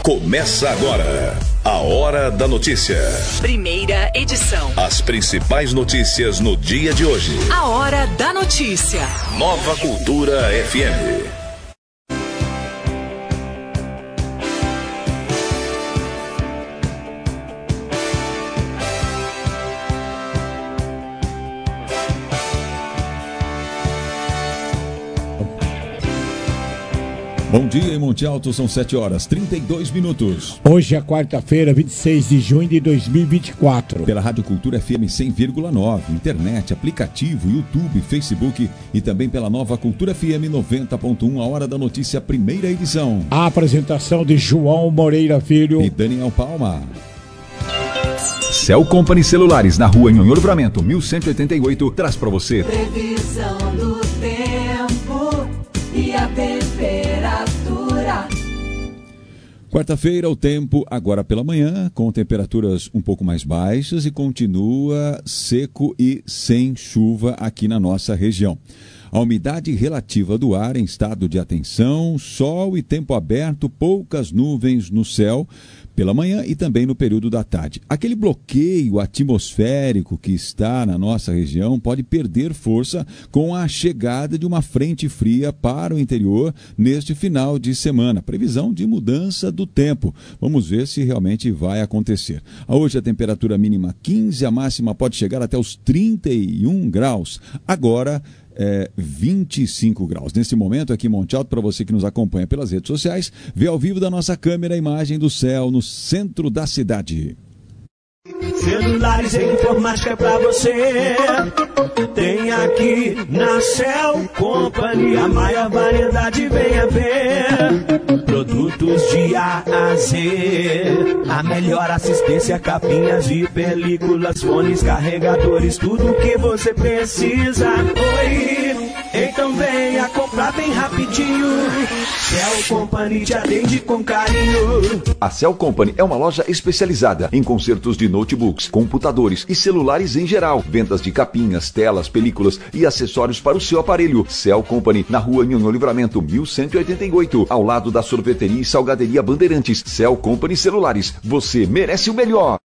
Começa agora a Hora da Notícia. Primeira edição. As principais notícias no dia de hoje. A Hora da Notícia. Nova Cultura FM. Bom dia em Monte Alto, são 7h32. Hoje é quarta-feira, 26 de junho de 2024. Pela Rádio Cultura FM 100,9, internet, aplicativo, YouTube, Facebook e também pela Nova Cultura FM 90.1, a Hora da Notícia, primeira edição. A apresentação de João Moreira Filho e Daniel Palma. Cell Company Celulares, na rua Nhonhô Livramento, 1188, traz para você previsão do tempo e a temperatura. Quarta-feira, o tempo agora pela manhã, com temperaturas um pouco mais baixas e continua seco e sem chuva aqui na nossa região. A umidade relativa do ar em estado de atenção, sol e tempo aberto, poucas nuvens no céu pela manhã e também no período da tarde. Aquele bloqueio atmosférico que está na nossa região pode perder força com a chegada de uma frente fria para o interior neste final de semana. Previsão de mudança do tempo. Vamos ver se realmente vai acontecer. Hoje a temperatura mínima 15, a máxima pode chegar até os 31 graus. Agora 25 graus. Nesse momento aqui em Monte Alto, para você que nos acompanha pelas redes sociais, vê ao vivo da nossa câmera a imagem do céu no centro da cidade. Celulares e informática pra você. Tem aqui na Cell Company a maior variedade, venha ver. Produtos de A a Z, a melhor assistência, capinhas e películas, fones, carregadores, tudo que você precisa. Oi, então venha comprar bem rapidinho. Cell Company te atende com carinho. A Cell Company é uma loja especializada em consertos de notebooks, computadores e celulares em geral. Vendas de capinhas, telas, películas e acessórios para o seu aparelho. Cell Company, na rua Nhonhô Livramento, 1188, ao lado da sorveteria e salgaderia Bandeirantes. Cell Company Celulares, você merece o melhor.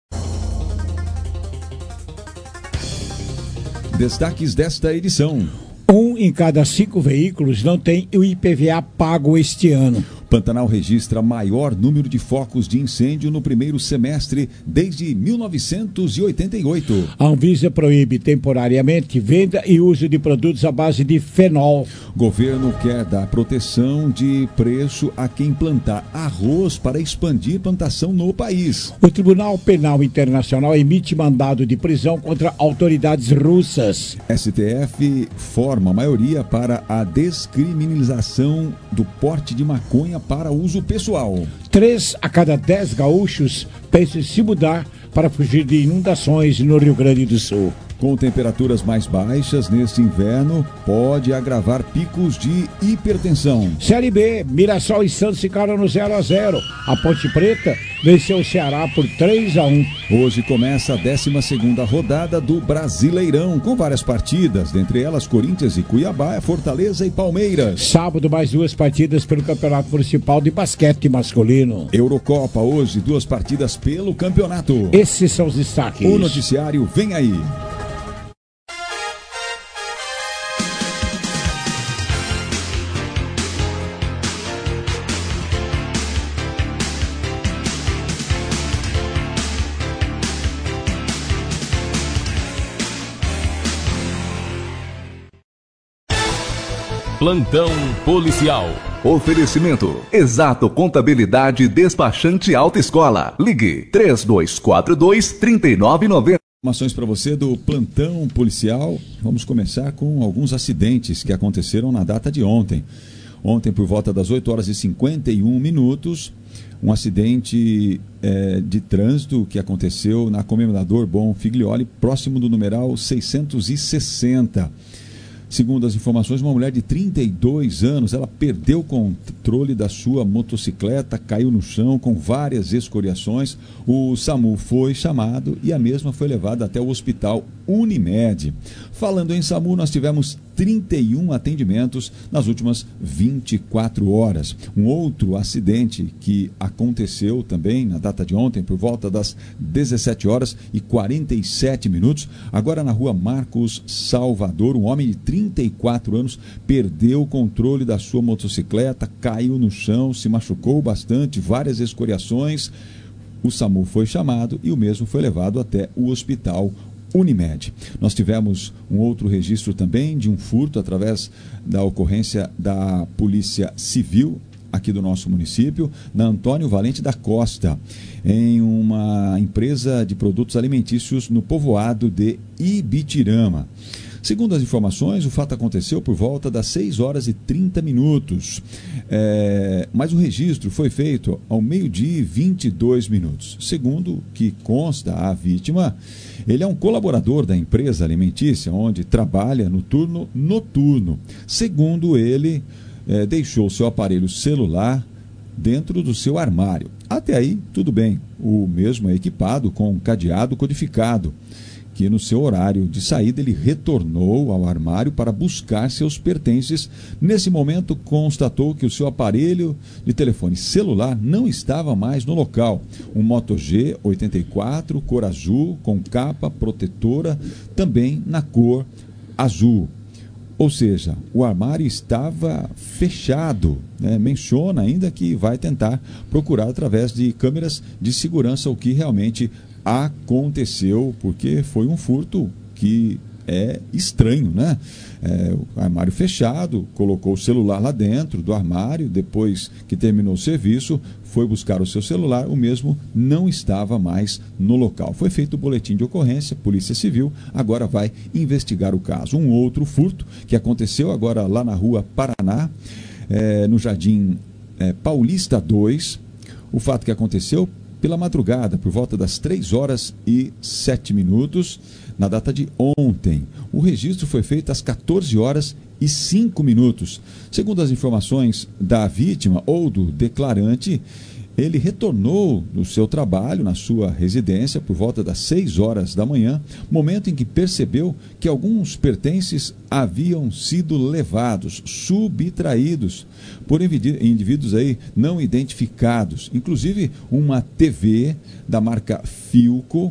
Destaques desta edição. 1 em cada 5 veículos não tem o IPVA pago este ano. Pantanal registra maior número de focos de incêndio no primeiro semestre desde 1988. A Anvisa proíbe temporariamente venda e uso de produtos à base de fenol. Governo quer dar proteção de preço a quem plantar arroz para expandir plantação no país. O Tribunal Penal Internacional emite mandado de prisão contra autoridades russas. STF forma maioria para a descriminalização do porte de maconha para uso pessoal. 3 a cada 10 gaúchos pensam em se mudar para fugir de inundações no Rio Grande do Sul. Com temperaturas mais baixas neste inverno, pode agravar picos de hipertensão. Série B, Mirassol e Santos ficaram no 0-0. A Ponte Preta venceu o Ceará por 3-1. Hoje começa a 12ª rodada do Brasileirão, com várias partidas, dentre elas Corinthians e Cuiabá, Fortaleza e Palmeiras. Sábado, mais 2 partidas pelo Campeonato Municipal de Basquete Masculino. Eurocopa, hoje 2 partidas pelo campeonato. Esses são os destaques. O noticiário vem aí. Plantão policial. Oferecimento: Exato Contabilidade Despachante Alta Escola. Ligue 3242-3990. Informações para você do plantão policial. Vamos começar com alguns acidentes que aconteceram na data de ontem. Ontem, por volta das 8h51, um acidente de trânsito que aconteceu na Comendador Bom Figlioli, próximo do numeral 660. Segundo as informações, uma mulher de 32 anos, ela perdeu o controle da sua motocicleta, caiu no chão com várias escoriações. O SAMU foi chamado e a mesma foi levada até o hospital Unimed. Falando em SAMU, nós tivemos 31 atendimentos nas últimas 24 horas. Um outro acidente que aconteceu também na data de ontem, por volta das 17 horas e 47 minutos, agora na rua Marcos Salvador, um homem de 34 anos perdeu o controle da sua motocicleta, caiu no chão, se machucou bastante, várias escoriações. O SAMU foi chamado e o mesmo foi levado até o hospital Unimed. Nós tivemos um outro registro também de um furto através da ocorrência da Polícia Civil aqui do nosso município, na Antônio Valente da Costa, em uma empresa de produtos alimentícios no povoado de Ibitirama. Segundo as informações, o fato aconteceu por volta das 6 horas e 30 minutos, mas o registro foi feito ao 12h e 22 minutos. Segundo o que consta a vítima, ele é um colaborador da empresa alimentícia, onde trabalha no turno noturno. Segundo ele, deixou seu aparelho celular dentro do seu armário. Até aí, tudo bem. O mesmo é equipado com um cadeado codificado, que no seu horário de saída ele retornou ao armário para buscar seus pertences. Nesse momento, constatou que o seu aparelho de telefone celular não estava mais no local. Um Moto G84, cor azul, com capa protetora, também na cor azul. Ou seja, o armário estava fechado, né? Menciona ainda que vai tentar procurar através de câmeras de segurança o que realmente aconteceu, porque foi um furto que é estranho, né? O armário fechado, colocou o celular lá dentro do armário, depois que terminou o serviço, foi buscar o seu celular, o mesmo não estava mais no local. Foi feito o boletim de ocorrência, Polícia Civil agora vai investigar o caso. Um outro furto que aconteceu agora lá na rua Paraná, no Jardim Paulista 2, o fato que aconteceu pela madrugada, por volta das 3 horas e 7 minutos, na data de ontem. O registro foi feito às 14 horas e 5 minutos. Segundo as informações da vítima ou do declarante, ele retornou do seu trabalho, na sua residência, por volta das 6 horas da manhã, momento em que percebeu que alguns pertences haviam sido levados, subtraídos, por indivíduos aí não identificados. Inclusive uma TV da marca Philco,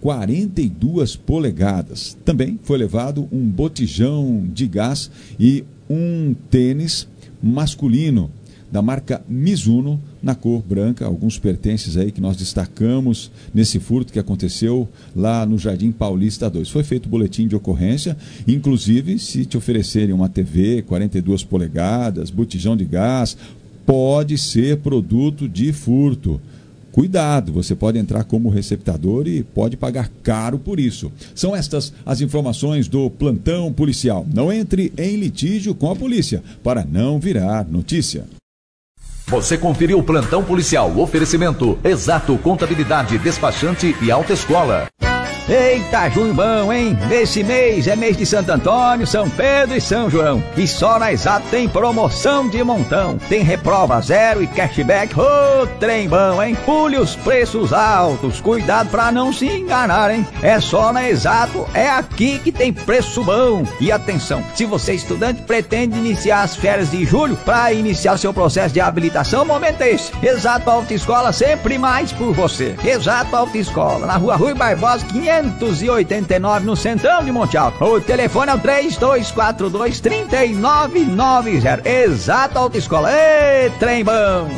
42 polegadas. Também foi levado um botijão de gás e um tênis masculino da marca Mizuno, na cor branca, alguns pertences aí que nós destacamos nesse furto que aconteceu lá no Jardim Paulista 2. Foi feito o boletim de ocorrência, inclusive se te oferecerem uma TV 42 polegadas, botijão de gás, pode ser produto de furto. Cuidado, você pode entrar como receptador e pode pagar caro por isso. São estas as informações do plantão policial. Não entre em litígio com a polícia para não virar notícia. Você conferiu o plantão policial, oferecimento Exato Contabilidade, Despachante e Autoescola. Eita, junho bom, hein? Esse mês é mês de Santo Antônio, São Pedro e São João. E só na Exato tem promoção de montão. Tem reprova zero e cashback. Ô, trem bom, hein? Pule os preços altos. Cuidado pra não se enganar, hein? É só na Exato, é aqui que tem preço bom. E atenção, se você estudante pretende iniciar as férias de julho para iniciar seu processo de habilitação, o momento é esse. Exato Autoescola, sempre mais por você. Exato Autoescola, na rua Rui Barbosa, 589, no centrão de Monte Alto. O telefone é o 3242-3990. Exato Autoescola. Ê, trem bom!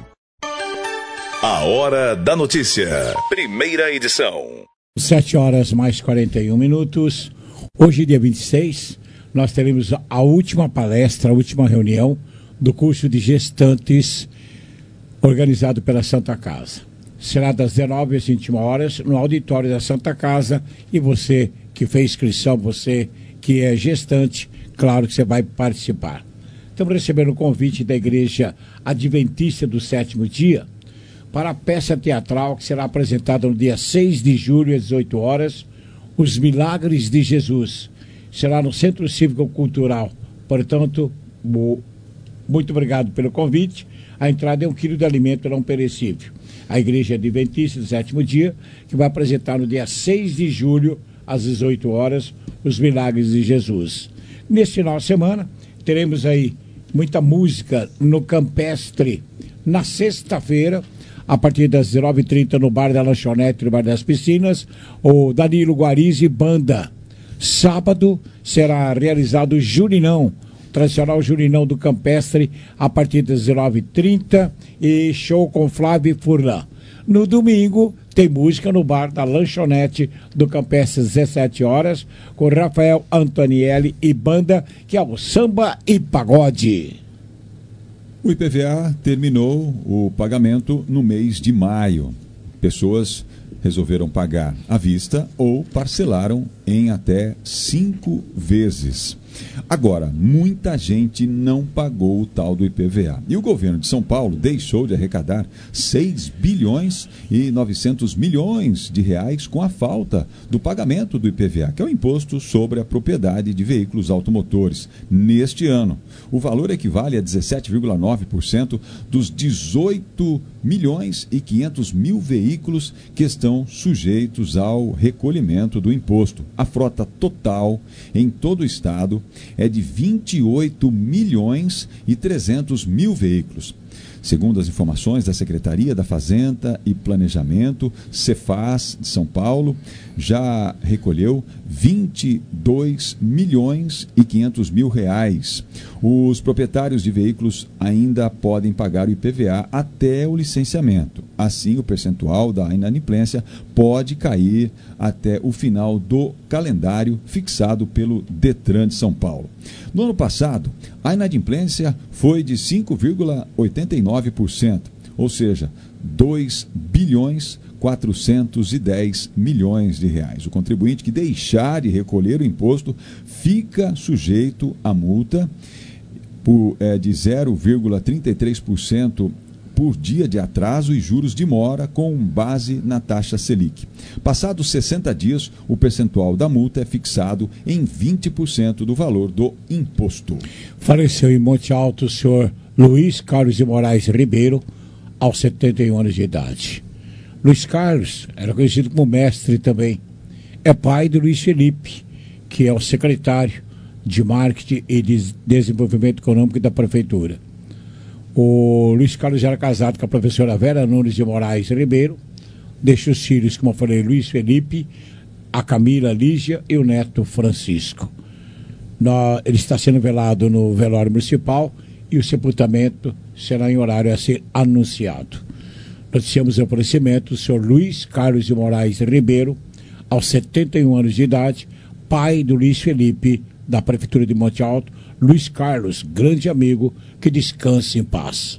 A Hora da Notícia. Primeira edição. 7 horas mais 41 minutos. Hoje, dia 26, nós teremos a última palestra, a última reunião do curso de gestantes organizado pela Santa Casa. Será das 19 às 21 horas no auditório da Santa Casa, e você que fez inscrição, você que é gestante, claro que você vai participar. Estamos recebendo o convite da Igreja Adventista do Sétimo Dia para a peça teatral que será apresentada no dia 6 de julho às 18 horas, Os Milagres de Jesus. Será no Centro Cívico Cultural. Portanto, muito obrigado pelo convite. A entrada é 1 quilo de alimento não perecível. A Igreja Adventista do Sétimo Dia, que vai apresentar no dia 6 de julho, às 18 horas, Os Milagres de Jesus. Neste final de semana, teremos aí muita música no Campestre. Na sexta-feira, a partir das 19h30, no Bar da Lanchonete, no Bar das Piscinas, o Danilo Guarizi Banda. Sábado será realizado o Juninão, tradicional Juninão do Campestre, a partir das 19h30, e show com Flávio Furlan. No domingo, tem música no Bar da Lanchonete do Campestre, às 17 horas, com Rafael Antonielli e banda, que é o Samba e Pagode. O IPVA terminou o pagamento no mês de maio. Pessoas resolveram pagar à vista ou parcelaram em até 5 vezes. Agora, muita gente não pagou o tal do IPVA. E o governo de São Paulo deixou de arrecadar 6 bilhões e 900 milhões de reais com a falta do pagamento do IPVA, que é o Imposto sobre a Propriedade de Veículos Automotores, neste ano. O valor equivale a 17,9% dos 18 milhões e 500 mil veículos que estão sujeitos ao recolhimento do imposto. A frota total em todo o estado é de 28 milhões e 300 mil veículos. Segundo as informações da Secretaria da Fazenda e Planejamento, Cefaz de São Paulo, já recolheu 22 milhões e 500 mil reais. Os proprietários de veículos ainda podem pagar o IPVA até o licenciamento. Assim, o percentual da inadimplência pode cair até o final do calendário fixado pelo Detran de São Paulo. No ano passado, a inadimplência foi de 5,89%, ou seja, 2 bilhões 410 milhões de reais. O contribuinte que deixar de recolher o imposto fica sujeito à multa de 0,33% por dia de atraso e juros de mora com base na taxa Selic. Passados 60 dias, o percentual da multa é fixado em 20% do valor do imposto. Faleceu em Monte Alto o senhor Luiz Carlos de Moraes Ribeiro, aos 71 anos de idade. Luiz Carlos era conhecido como mestre também. É pai do Luiz Felipe, que é o secretário de Marketing e de Desenvolvimento Econômico da Prefeitura. O Luiz Carlos era casado com a professora Vera Nunes de Moraes Ribeiro, deixa os filhos, como eu falei, Luiz Felipe, a Camila Lígia e o neto Francisco. Ele está sendo velado no velório municipal e o sepultamento será em horário a ser anunciado. Noticiamos o falecimento do senhor Luiz Carlos de Moraes Ribeiro, aos 71 anos de idade, pai do Luiz Felipe, da Prefeitura de Monte Alto. Luiz Carlos, grande amigo, que descanse em paz.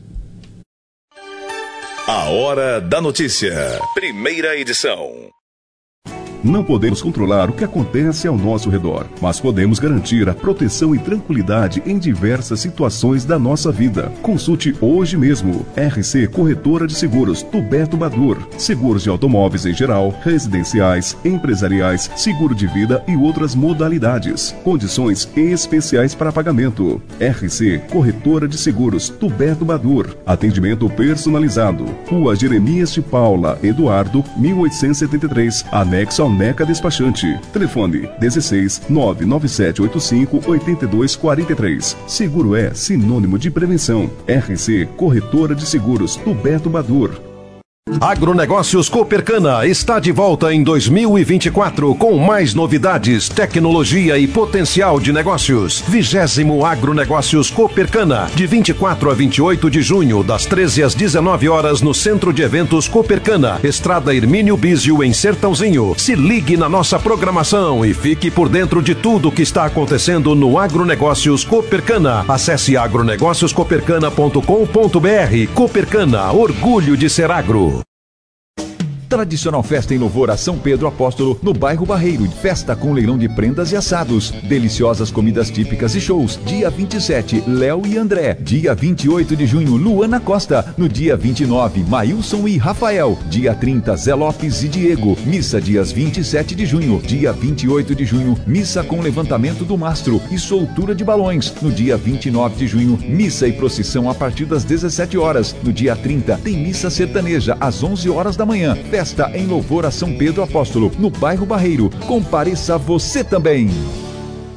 A Hora da Notícia. Primeira edição. Não podemos controlar o que acontece ao nosso redor, mas podemos garantir a proteção e tranquilidade em diversas situações da nossa vida. Consulte hoje mesmo. RC Corretora de Seguros, Tuberto Badur. Seguros de automóveis em geral, residenciais, empresariais, seguro de vida e outras modalidades. Condições especiais para pagamento. RC Corretora de Seguros, Tuberto Badur. Atendimento personalizado. Rua Jeremias de Paula, Eduardo, 1873, anexo ao Neca Despachante. Telefone 16 99785 8243. Seguro é sinônimo de prevenção. RC Corretora de Seguros, Tuberto Badur. Agronegócios Copercana está de volta em 2024 com mais novidades, tecnologia e potencial de negócios. 20º Agronegócios Copercana, de 24 a 28 de junho, das 13 às 19 horas no Centro de Eventos Copercana, Estrada Hermínio Bísio, em Sertãozinho. Se ligue na nossa programação e fique por dentro de tudo o que está acontecendo no Agronegócios Copercana. Acesse agronegócioscopercana.com.br. Copercana, orgulho de ser agro. Tradicional festa em louvor a São Pedro Apóstolo, no bairro Barreiro. Festa com leilão de prendas e assados. Deliciosas comidas típicas e shows. Dia 27, Léo e André. Dia 28 de junho, Luana Costa. No dia 29, Maílson e Rafael. Dia 30, Zé Lopes e Diego. Missa dias 27 de junho. Dia 28 de junho, missa com levantamento do mastro e soltura de balões. No dia 29 de junho, missa e procissão a partir das 17 horas. No dia 30, tem missa sertaneja às 11 horas da manhã. Festa em louvor a São Pedro Apóstolo, no bairro Barreiro. Compareça você também.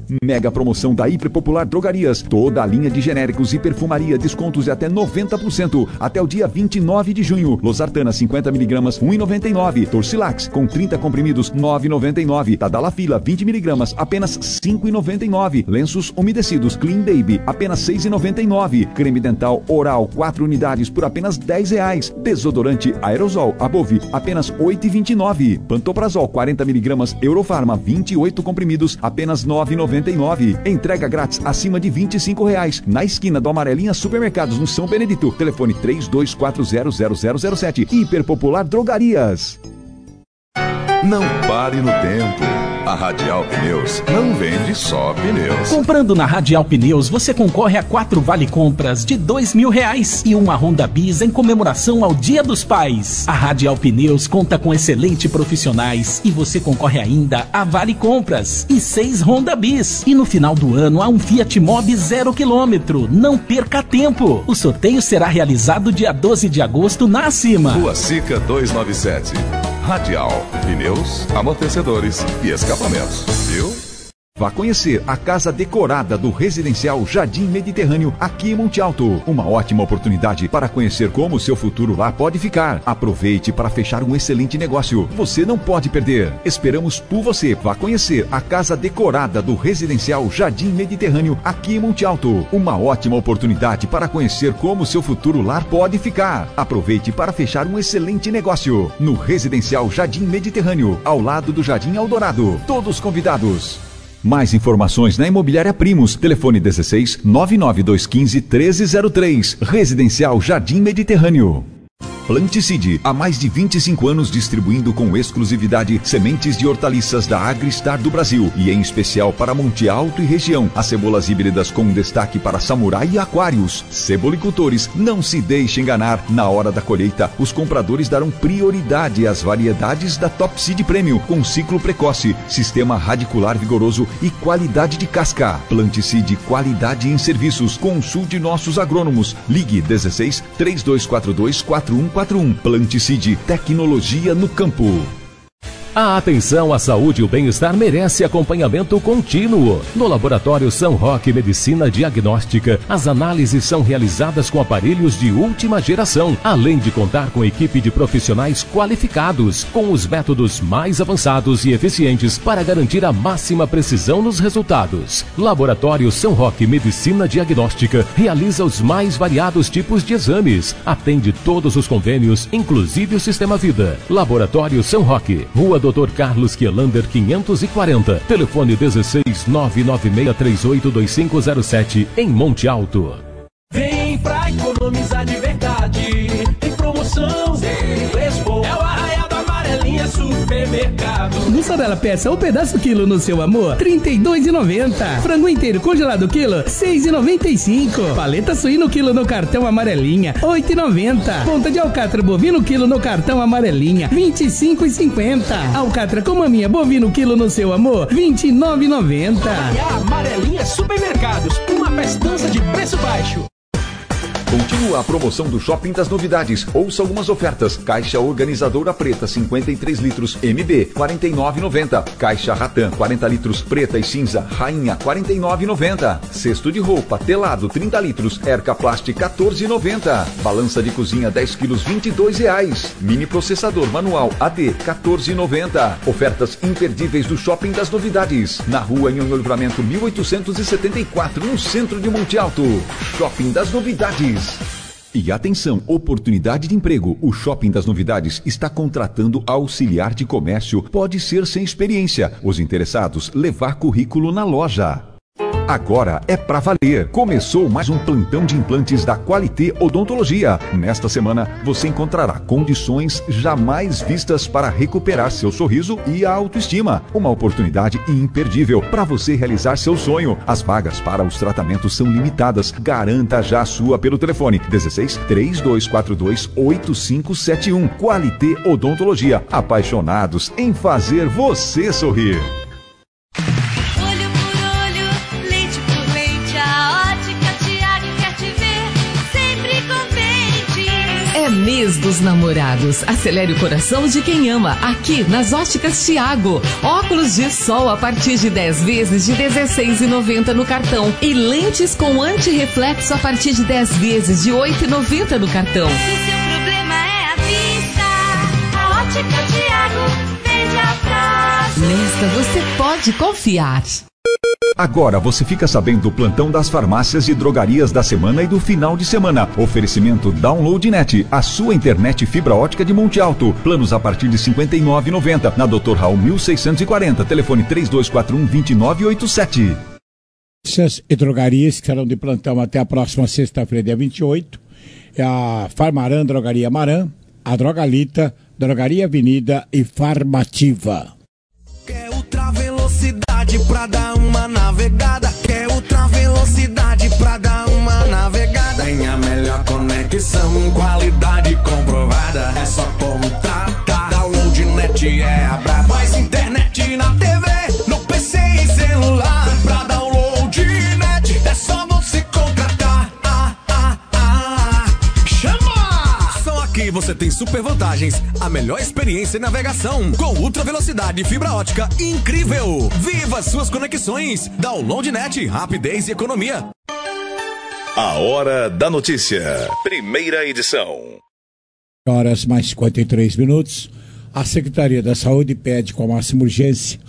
Mega promoção da Hiperpopular Drogarias. Toda a linha de genéricos e perfumaria, descontos de até 90% até o dia 29 de junho. Losartana 50mg, 1,99. Torcilax com 30 comprimidos, 9,99. Tadalafila 20mg, apenas 5,99. Lenços umedecidos Clean Baby, apenas 6,99. Creme dental Oral 4 unidades por apenas R$10. Desodorante Aerosol Above, apenas 8,29. Pantoprazol 40mg Eurofarma 28 comprimidos, apenas 9,99. Entrega grátis acima de R$25. Na esquina do Amarelinha Supermercados, no São Benedito. Telefone 32400007. Hiperpopular Drogarias. Não pare no tempo. A Radial Pneus não vende só pneus. Comprando na Radial Pneus, você concorre a 4 vale-compras de R$2.000 e uma Honda Bis em comemoração ao Dia dos Pais. A Radial Pneus conta com excelentes profissionais e você concorre ainda a vale-compras e 6 Honda Bis. E no final do ano há um Fiat Mobi 0 km. Não perca tempo. O sorteio será realizado dia 12 de agosto na Acima. Rua Sica 297. Radial, pneus, amortecedores e escapamentos, viu? Vá conhecer a casa decorada do Residencial Jardim Mediterrâneo aqui em Monte Alto. Uma ótima oportunidade para conhecer como o seu futuro lá pode ficar. Aproveite para fechar um excelente negócio. Você não pode perder. Esperamos por você. Vá conhecer a casa decorada do Residencial Jardim Mediterrâneo aqui em Monte Alto. Uma ótima oportunidade para conhecer como o seu futuro lar pode ficar. Aproveite para fechar um excelente negócio. No Residencial Jardim Mediterrâneo, ao lado do Jardim Eldorado. Todos convidados. Mais informações na Imobiliária Primos. Telefone 16 99215 1303. Residencial Jardim Mediterrâneo. Planticide, há mais de 25 anos distribuindo com exclusividade sementes de hortaliças da Agristar do Brasil e em especial para Monte Alto e região. As cebolas híbridas com destaque para Samurai e Aquários. Cebolicultores, não se deixe enganar. Na hora da colheita, os compradores darão prioridade às variedades da Top Seed Premium com ciclo precoce, sistema radicular vigoroso e qualidade de casca. Planticide, qualidade em serviços. Consulte nossos agrônomos. Ligue 16 3242 4141. Planticide, tecnologia no campo. A atenção à saúde e o bem-estar merece acompanhamento contínuo. No Laboratório São Roque Medicina Diagnóstica, as análises são realizadas com aparelhos de última geração, além de contar com equipe de profissionais qualificados, com os métodos mais avançados e eficientes para garantir a máxima precisão nos resultados. Laboratório São Roque Medicina Diagnóstica realiza os mais variados tipos de exames, atende todos os convênios, inclusive o Sistema Vida. Laboratório São Roque, Rua Dr. Carlos Kielander 540, telefone 16 996382507, em Monte Alto. Vem pra economizar de verdade, tem promoção, tem preço bom, é o Arraial da Amarelinha Supermercado. Mussarela peça ou pedaço quilo no seu amor, R$ 32,90. Frango inteiro congelado quilo, R$ 6,95. Paleta suíno quilo no cartão Amarelinha, R$ 8,90. Ponta de alcatra bovino quilo no cartão Amarelinha, R$ 25,50. Alcatra com maminha bovino quilo no seu amor, R$ 29,90. Amarelinha Supermercados, uma festança de preço baixo. Continua a promoção do Shopping das Novidades. Ouça algumas ofertas. Caixa organizadora preta 53 litros MB 49,90. Caixa Ratan 40 litros preta e cinza Rainha 49,90. Cesto de roupa telado 30 litros Erca Plast 14,90. Balança de cozinha 10 quilos R$22. Mini processador manual AD 14,90. Ofertas imperdíveis do Shopping das Novidades. Na rua Nhonhô Livramento 1874, no centro de Monte Alto. Shopping das Novidades. E atenção, oportunidade de emprego. O Shopping das Novidades está contratando auxiliar de comércio. Pode ser sem experiência. Os interessados, levar currículo na loja. Agora é pra valer. Começou mais um plantão de implantes da Qualité Odontologia. Nesta semana, você encontrará condições jamais vistas para recuperar seu sorriso e a autoestima. Uma oportunidade imperdível para você realizar seu sonho. As vagas para os tratamentos são limitadas. Garanta já a sua pelo telefone 16 3242 8571. Qualité Odontologia. Apaixonados em fazer você sorrir. Mês dos Namorados. Acelere o coração de quem ama. Aqui nas Óticas Thiago. Óculos de sol a partir de 10 vezes de R$ 16,90 no cartão. E lentes com antirreflexo a partir de 10 vezes de R$ 8,90 no cartão. Se seu problema é a vista, a Ótica Thiago vende a prazo. Nesta você pode confiar. Agora você fica sabendo do plantão das farmácias e drogarias da semana e do final de semana. Oferecimento DownloadNet, a sua internet fibra ótica de Monte Alto. Planos a partir de R$ 59,90. Na Dr. Raul 1640, telefone 3241-2987. Farmácias e drogarias que serão de plantão até a próxima sexta-feira, dia 28. É a Farmaran, Drogaria Maran, a Drogalita, Drogaria Avenida e Farmativa. Quer ultra velocidade pra dar uma navegada? Quer ultra velocidade pra dar uma navegada? Tem a melhor conexão, qualidade comprovada. É só contratar. DownloadNet é a braba. Mais internet na TV, no PC e celular. Pra DownloadNet é só você contratar. Chama! Só aqui você tem super vantagens, a melhor experiência em navegação, com ultra velocidade e fibra ótica incrível. Viva suas conexões. DownloadNet, rapidez e economia. A Hora da Notícia, primeira edição. Horas mais 53 minutos. A Secretaria da Saúde pede com a máxima urgência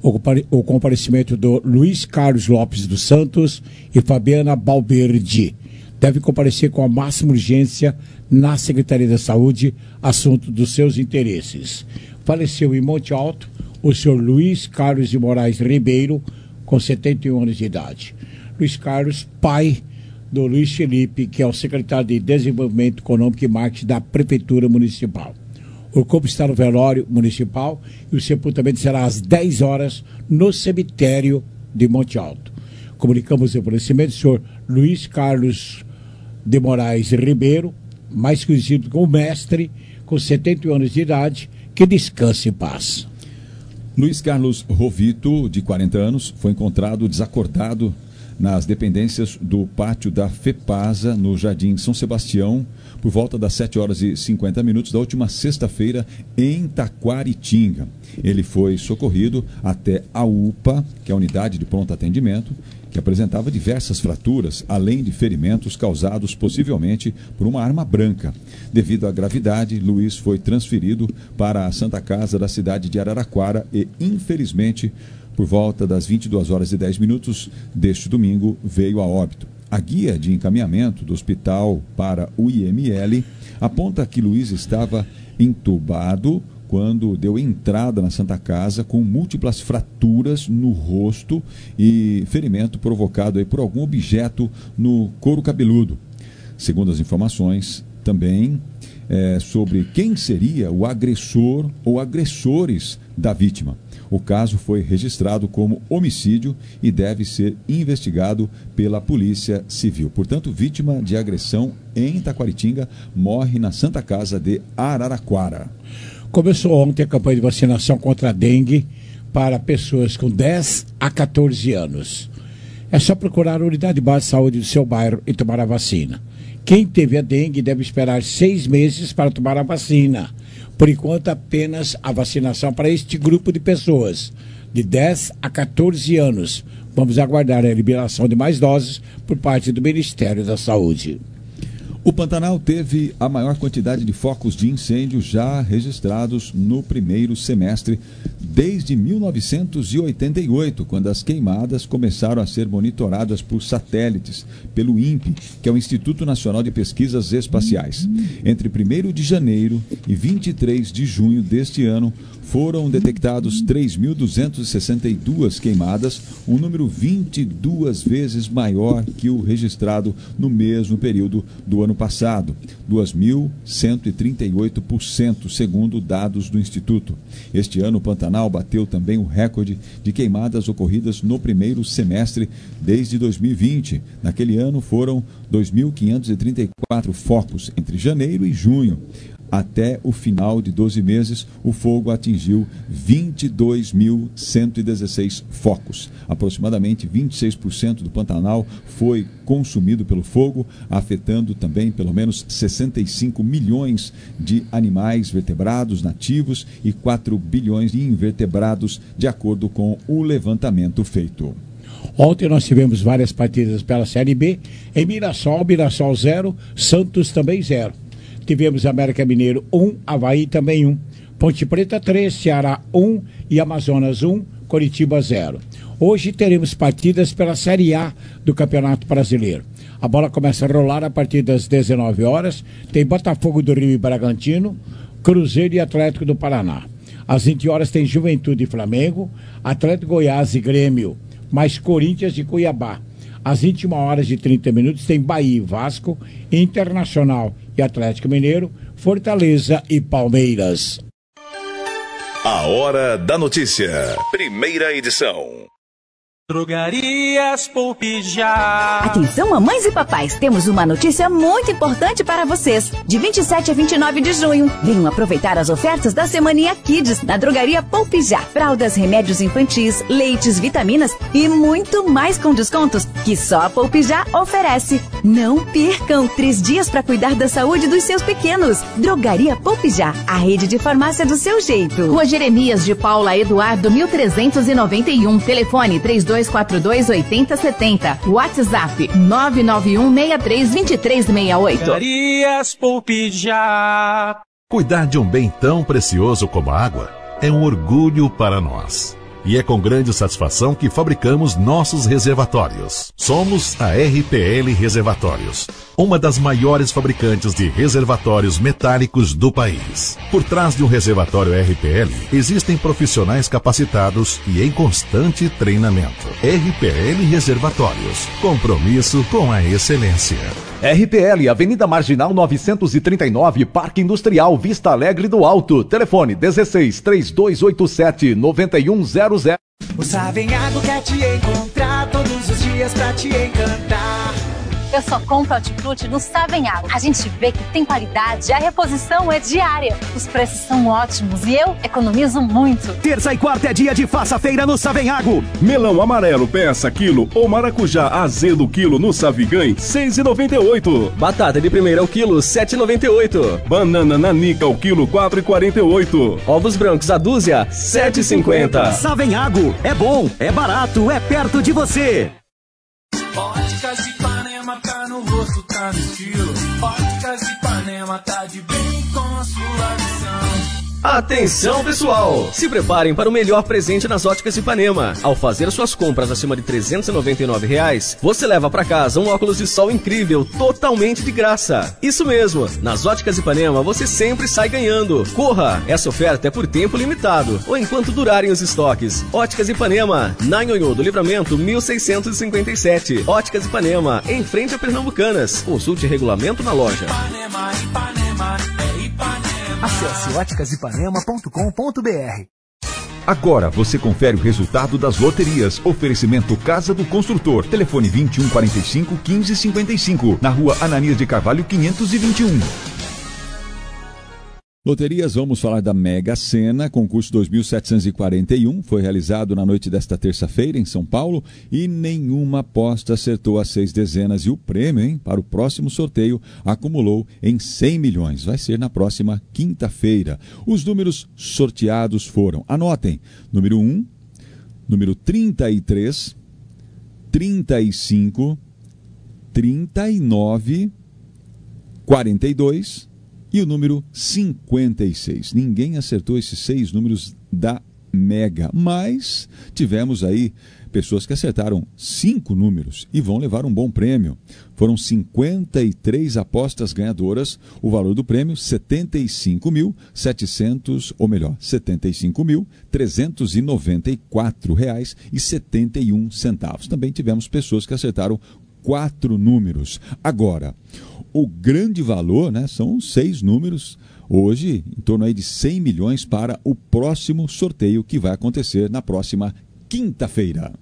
o comparecimento do Luiz Carlos Lopes dos Santos e Fabiana Balberdi. Deve comparecer com a máxima urgência na Secretaria da Saúde, assunto dos seus interesses. Faleceu em Monte Alto o senhor Luiz Carlos de Moraes Ribeiro, com 71 anos de idade. Luiz Carlos, pai do Luiz Felipe, que é o secretário de Desenvolvimento Econômico e Marketing da Prefeitura Municipal. O corpo está no velório municipal e o sepultamento será às 10 horas no cemitério de Monte Alto. Comunicamos o falecimento do senhor Luiz Carlos de Moraes Ribeiro, mais conhecido como mestre, com 71 anos de idade, que descanse em paz. Luiz Carlos Rovito, de 40 anos, foi encontrado desacordado nas dependências do pátio da FEPASA, no Jardim São Sebastião, por volta das 7 horas e 50 minutos da última sexta-feira, em Taquaritinga. Ele foi socorrido até a UPA, que é a unidade de pronto atendimento, que apresentava diversas fraturas, além de ferimentos causados possivelmente por uma arma branca. Devido à gravidade, Luiz foi transferido para a Santa Casa da cidade de Araraquara e, infelizmente, por volta das 22 horas e 10 minutos deste domingo, veio a óbito. A guia de encaminhamento do hospital para o IML aponta que Luiz estava entubado quando deu entrada na Santa Casa com múltiplas fraturas no rosto e ferimento provocado aí por algum objeto no couro cabeludo. Segundo as informações, também sobre quem seria o agressor ou agressores da vítima. O caso foi registrado como homicídio e deve ser investigado pela Polícia Civil. Portanto, vítima de agressão em Taquaritinga morre na Santa Casa de Araraquara. Começou ontem a campanha de vacinação contra a dengue para pessoas com 10 a 14 anos. É só procurar a unidade básica de saúde do seu bairro e tomar a vacina. Quem teve a dengue deve esperar 6 meses para tomar a vacina. Por enquanto, apenas a vacinação para este grupo de pessoas, de 10 a 14 anos. Vamos aguardar a liberação de mais doses por parte do Ministério da Saúde. O Pantanal teve a maior quantidade de focos de incêndio já registrados no primeiro semestre desde 1988, quando as queimadas começaram a ser monitoradas por satélites pelo INPE, que é o Instituto Nacional de Pesquisas Espaciais. Entre 1º de janeiro e 23 de junho deste ano, foram detectados 3.262 queimadas, um número 22 vezes maior que o registrado no mesmo período do ano passado, 2.138%, segundo dados do Instituto. Este ano, o Pantanal bateu também o recorde de queimadas ocorridas no primeiro semestre desde 2020. Naquele ano, foram 2.534 focos entre janeiro e junho. Até o final de 12 meses, o fogo atingiu 22.116 focos. Aproximadamente 26% do Pantanal foi consumido pelo fogo, afetando também pelo menos 65 milhões de animais vertebrados nativos e 4 bilhões de invertebrados, de acordo com o levantamento feito. Ontem nós tivemos várias partidas pela Série B. Em Mirassol 0, Santos também 0. Tivemos América Mineiro 1, Avaí também 1. Ponte Preta 3, Ceará 1 e Amazonas 1, Coritiba 0. Hoje teremos partidas pela Série A do Campeonato Brasileiro. A bola começa a rolar a partir das 19 horas. Tem Botafogo do Rio e Bragantino, Cruzeiro e Atlético do Paraná. Às 20 horas tem Juventude e Flamengo, Atlético Goiás e Grêmio, mais Corinthians e Cuiabá. Às 21 horas e 30 minutos tem Bahia e Vasco, Internacional e Atlético Mineiro, Fortaleza e Palmeiras. A Hora da Notícia. Primeira edição. Drogarias Poupe Já. Atenção, mamães e papais, temos uma notícia muito importante para vocês. De 27 a 29 de junho, venham aproveitar as ofertas da Semaninha Kids na Drogaria Poupe Já. Fraldas, remédios infantis, leites, vitaminas e muito mais com descontos que só a Poupe Já oferece. Não percam 3 dias para cuidar da saúde dos seus pequenos. Drogaria Poupe Já, a rede de farmácia do seu jeito. Rua Jeremias de Paula Eduardo, 1391. Telefone 3242-8070. WhatsApp 991632368. Drogarias Poupe Já. Cuidar de um bem tão precioso como a água é um orgulho para nós. E é com grande satisfação que fabricamos nossos reservatórios. Somos a RPL Reservatórios, uma das maiores fabricantes de reservatórios metálicos do país. Por trás de um reservatório RPL, existem profissionais capacitados e em constante treinamento. RPL Reservatórios, compromisso com a excelência. RPL, Avenida Marginal 939, Parque Industrial Vista Alegre do Alto. Telefone 16-3287-9100. O Savenhago quer te encontrar todos os dias pra te encantar. Eu só compro Hortifruti no Savenhago. A gente vê que tem qualidade, a reposição é diária. Os preços são ótimos e eu economizo muito. Terça e quarta é dia de Faça Feira no Savenhago. Melão amarelo peça quilo ou maracujá azedo quilo no Savigãe, R$ 6,98. Batata de primeira ao quilo, R$ 7,98. Banana nanica ao quilo, R$ 4,48. Ovos brancos a dúzia, R$ 7,50. Savenhago, é bom, é barato, é perto de você. Óticas Ipanema, tá no rosto, tá no estilo. Óticas Ipanema, tá de bem com a sua visão. Atenção, pessoal! Se preparem para o melhor presente nas Óticas Ipanema. Ao fazer suas compras acima de R$ 399, você leva para casa um óculos de sol incrível, totalmente de graça. Isso mesmo! Nas Óticas Ipanema, você sempre sai ganhando. Corra! Essa oferta é por tempo limitado, ou enquanto durarem os estoques. Óticas Ipanema, na Nhonhô do Livramento, 1657. Óticas Ipanema, em frente a Pernambucanas. Consulte regulamento na loja. Ipanema, Ipanema, é Ipanema. Acesse óticasipanema.com.br. Agora você confere o resultado das loterias. Oferecimento Casa do Construtor. Telefone 2145-1555. Na rua Ananias de Carvalho, 521. Loterias, vamos falar da Mega Sena, concurso 2741, foi realizado na noite desta terça-feira em São Paulo e nenhuma aposta acertou as 6 dezenas e o prêmio, para o próximo sorteio, acumulou em 100 milhões. Vai ser na próxima quinta-feira. Os números sorteados foram, anotem, número 1, número 33, 35, 39, 42... e o número 56. Ninguém acertou esses 6 números da Mega, mas tivemos aí pessoas que acertaram 5 números e vão levar um bom prêmio. Foram 53 apostas ganhadoras, o valor do prêmio R$ 75.700, ou melhor, R$ 75.394,71. Também tivemos pessoas que acertaram 4 números. Agora, o grande valor, são 6 números, hoje em torno aí de 100 milhões para o próximo sorteio que vai acontecer na próxima quinta-feira.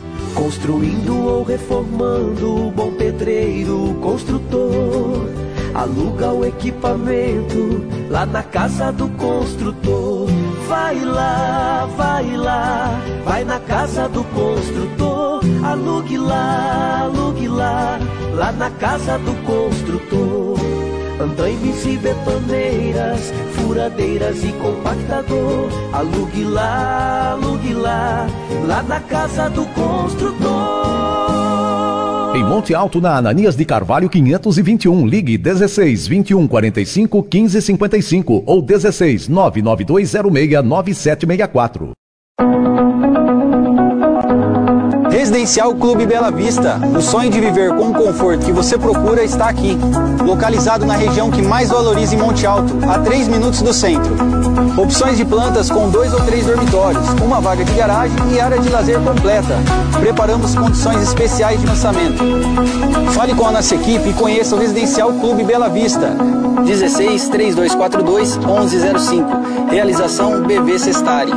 Construindo ou reformando, bom pedreiro, construtor, aluga o equipamento lá na Casa do Construtor. Vai lá, vai na Casa do Construtor. Alugue lá, lá na Casa do Construtor. Andaimes e betoneiras, furadeiras e compactador. Alugue lá, lá na Casa do Construtor. Em Monte Alto, na Ananias de Carvalho 521, ligue 16 21 45 15 55 ou 16 99206 9764. Residencial Clube Bela Vista. O sonho de viver com o conforto que você procura está aqui. Localizado na região que mais valoriza em Monte Alto, a 3 minutos do centro. Opções de plantas com 2 ou 3 dormitórios, uma vaga de garagem e área de lazer completa. Preparamos condições especiais de lançamento. Fale com a nossa equipe e conheça o Residencial Clube Bela Vista. 16 3242 1105. Realização BV Sestari.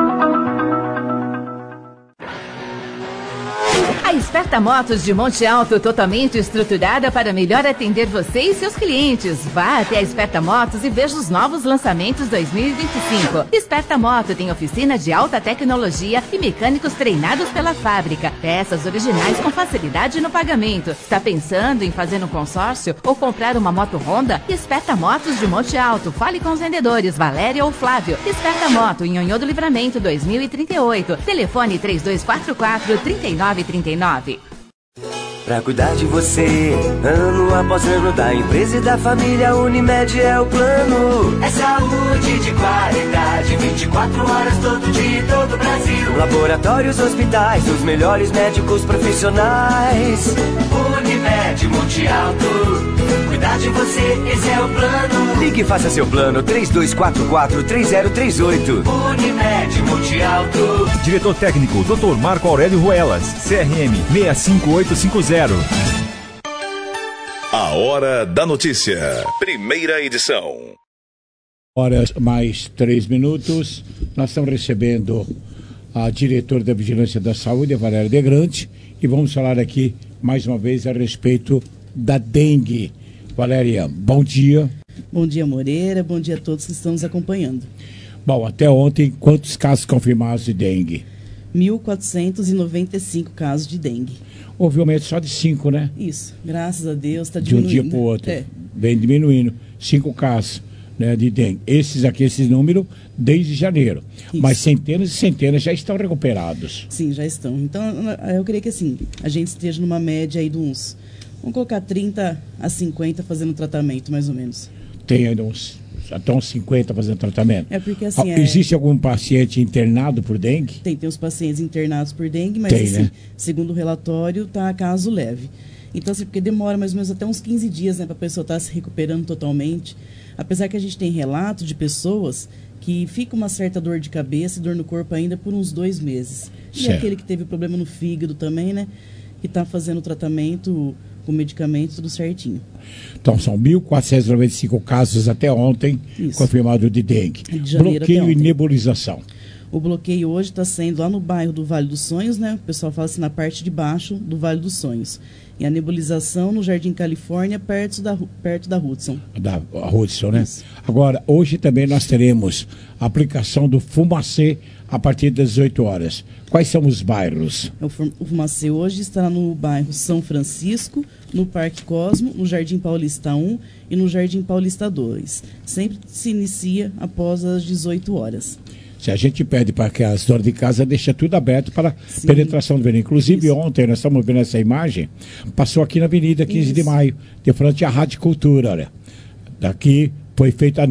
A Esperta Motos de Monte Alto, totalmente estruturada para melhor atender você e seus clientes. Vá até a Esperta Motos e veja os novos lançamentos 2025. Esperta Moto tem oficina de alta tecnologia e mecânicos treinados pela fábrica. Peças originais com facilidade no pagamento. Está pensando em fazer um consórcio ou comprar uma moto Honda? Esperta Motos de Monte Alto. Fale com os vendedores Valéria ou Flávio. Esperta Moto, em Nhonhô do Livramento 2038. Telefone 3244-3939. Pra cuidar de você, ano após ano, da empresa e da família, Unimed é o plano. É saúde de qualidade, 24 horas todo dia em todo o Brasil. Laboratórios, hospitais, os melhores médicos profissionais. Unimed Monte Alto, cuidar de você, esse é o plano. Ligue e faça seu plano, 3244-3038. Unimed Monte Alto. Diretor técnico, Dr. Marco Aurélio Ruelas, CRM 65850. A Hora da Notícia, primeira edição. Horas mais 3 minutos. Nós estamos recebendo a diretora da Vigilância da Saúde, a Valéria De Grande, e vamos falar aqui mais uma vez a respeito da dengue. Valéria, bom dia. Bom dia, Moreira. Bom dia a todos que estão nos acompanhando. Bom, até ontem, quantos casos confirmados de dengue? 1.495 casos de dengue. Houve um aumento só de 5, né? Isso, graças a Deus está diminuindo. De um dia para o outro. Vem diminuindo. 5 casos, né, de dengue. Esses números desde janeiro. Isso. Mas centenas e centenas já estão recuperados. Sim, já estão. Então, eu creio que assim, a gente esteja numa média aí de uns, vamos colocar 30 a 50 fazendo tratamento, mais ou menos. Tem ainda uns 50 fazendo tratamento. É porque assim... Existe algum paciente internado por dengue? Tem os pacientes internados por dengue, mas tem, assim, né? Segundo o relatório, está caso leve. Então, assim, porque demora mais ou menos até uns 15 dias, né, para a pessoa estar se recuperando totalmente. Apesar que a gente tem relato de pessoas que fica uma certa dor de cabeça e dor no corpo ainda por uns 2 meses. E aquele que teve problema no fígado também, né, que está fazendo o tratamento com medicamento, tudo certinho. Então, são 1.495 casos até ontem confirmados de dengue. Bloqueio e nebulização. O bloqueio hoje está sendo lá no bairro do Vale dos Sonhos, né? O pessoal fala assim, na parte de baixo do Vale dos Sonhos. E a nebulização no Jardim Califórnia, perto da Hudson. Da Hudson, né? Isso. Agora, hoje também nós teremos a aplicação do Fumacê a partir das 18 horas. Quais são os bairros? O Fumacê hoje estará no bairro São Francisco, no Parque Cosmo, no Jardim Paulista 1 e no Jardim Paulista 2. Sempre se inicia após as 18 horas. Se a gente pede para que as donas de casa deixem tudo aberto para penetração do veneno. Inclusive, ontem, nós estamos vendo essa imagem, passou aqui na Avenida 15 de Maio, de frente à Rádio Cultura, olha. Daqui foi feita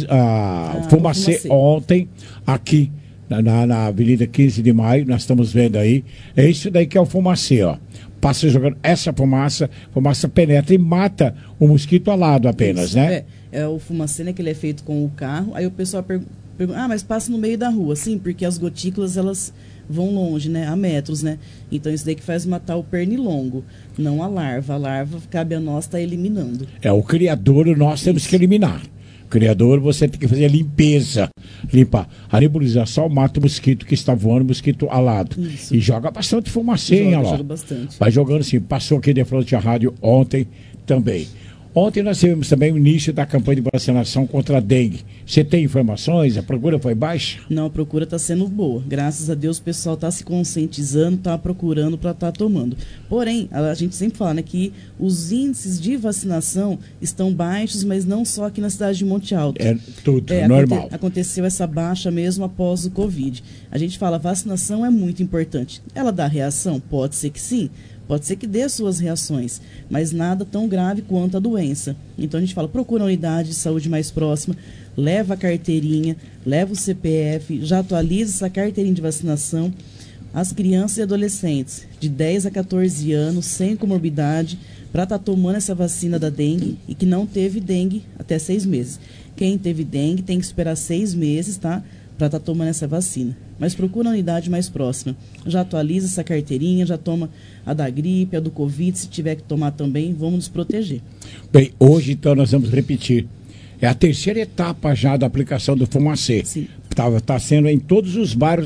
a Fumacê ontem, aqui na Avenida 15 de Maio, nós estamos vendo aí. É isso daí que é o Fumacê, ó. Passa jogando essa fumaça penetra e mata o mosquito alado apenas, isso, né? É o Fumacê, né, que ele é feito com o carro, aí o pessoal pergunta, mas passa no meio da rua. Sim, porque as gotículas, elas vão longe, né, a metros, né? Então isso daí que faz matar o pernilongo, não a larva. A larva cabe a nós estar eliminando. O criador nós temos que eliminar. Criador, você tem que fazer a limpeza, limpar. A nebulização mata o mosquito que está voando, mosquito alado. Isso. E joga bastante fumacê, hein, joga bastante. Vai jogando assim, passou aqui de frente à rádio ontem também. Ontem nós tivemos também o início da campanha de vacinação contra a dengue. Você tem informações? A procura foi baixa? Não, a procura está sendo boa. Graças a Deus o pessoal está se conscientizando, está procurando para estar tomando. Porém, a gente sempre fala, né, que os índices de vacinação estão baixos, mas não só aqui na cidade de Monte Alto. É tudo normal. Aconteceu essa baixa mesmo após o Covid. A gente fala, vacinação é muito importante. Ela dá reação? Pode ser que sim. Pode ser que dê suas reações, mas nada tão grave quanto a doença. Então a gente fala, procura a unidade de saúde mais próxima, leva a carteirinha, leva o CPF, já atualiza essa carteirinha de vacinação. As crianças e adolescentes de 10 a 14 anos, sem comorbidade, para estar tomando essa vacina da dengue e que não teve dengue até 6 meses. Quem teve dengue tem que esperar 6 meses, tá? Para estar tomando essa vacina. Mas procura a unidade mais próxima. Já atualiza essa carteirinha, já toma a da gripe, a do Covid, se tiver que tomar também, vamos nos proteger. Bem, hoje então nós vamos repetir. É a terceira etapa já da aplicação do Fumacê. Está sendo em todos os bairros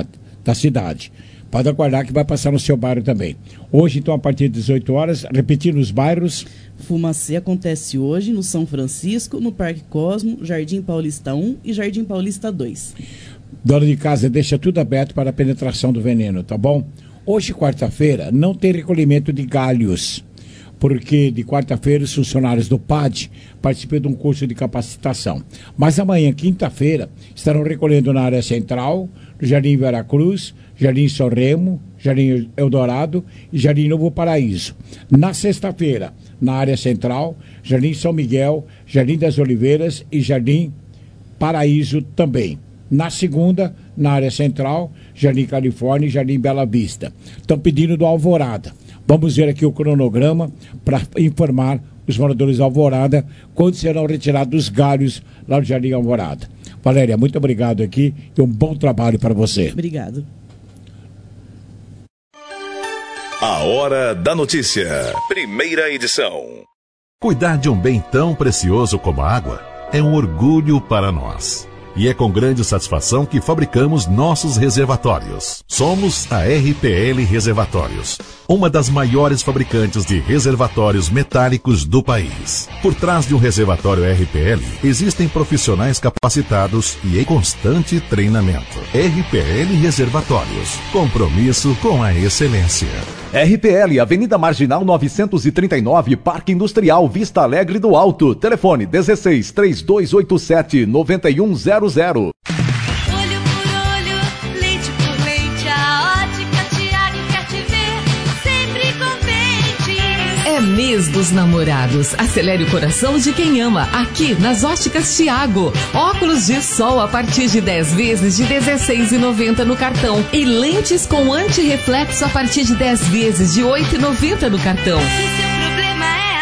da cidade. Pode aguardar que vai passar no seu bairro também. Hoje, então, a partir das 18 horas, repetindo os bairros. Fumacê acontece hoje no São Francisco, no Parque Cosmo, Jardim Paulista 1 e Jardim Paulista 2. Dona de casa, deixa tudo aberto para a penetração do veneno, tá bom? Hoje, quarta-feira, não tem recolhimento de galhos, porque de quarta-feira os funcionários do PAD participam de um curso de capacitação. Mas amanhã, quinta-feira, estarão recolhendo na área central, no Jardim Veracruz, Jardim São Remo, Jardim Eldorado e Jardim Novo Paraíso. Na sexta-feira, na área central, Jardim São Miguel, Jardim das Oliveiras e Jardim Paraíso também. Na segunda, na área central, Jardim Califórnia e Jardim Bela Vista. Estão pedindo do Alvorada. Vamos ver aqui o cronograma para informar os moradores da Alvorada quando serão retirados os galhos lá no Jardim Alvorada. Valéria, muito obrigado aqui e um bom trabalho para você. Obrigado. A Hora da Notícia. Primeira edição. Cuidar de um bem tão precioso como a água é um orgulho para nós. E é com grande satisfação que fabricamos nossos reservatórios. Somos a RPL Reservatórios, uma das maiores fabricantes de reservatórios metálicos do país. Por trás de um reservatório RPL, existem profissionais capacitados e em constante treinamento. RPL Reservatórios, compromisso com a excelência. RPL, Avenida Marginal 939, Parque Industrial, Vista Alegre do Alto. Telefone 16 3287 9100. Olho por olho, leite por leite, a Ótica Tiago quer te ver sempre contente. É mês dos namorados. Acelere o coração de quem ama. Aqui nas Óticas Tiago. Óculos de sol a partir de 10 vezes de R$ 16,90 no cartão. E lentes com antirreflexo a partir de 10 vezes de R$ 8,90 no cartão. Se seu problema é a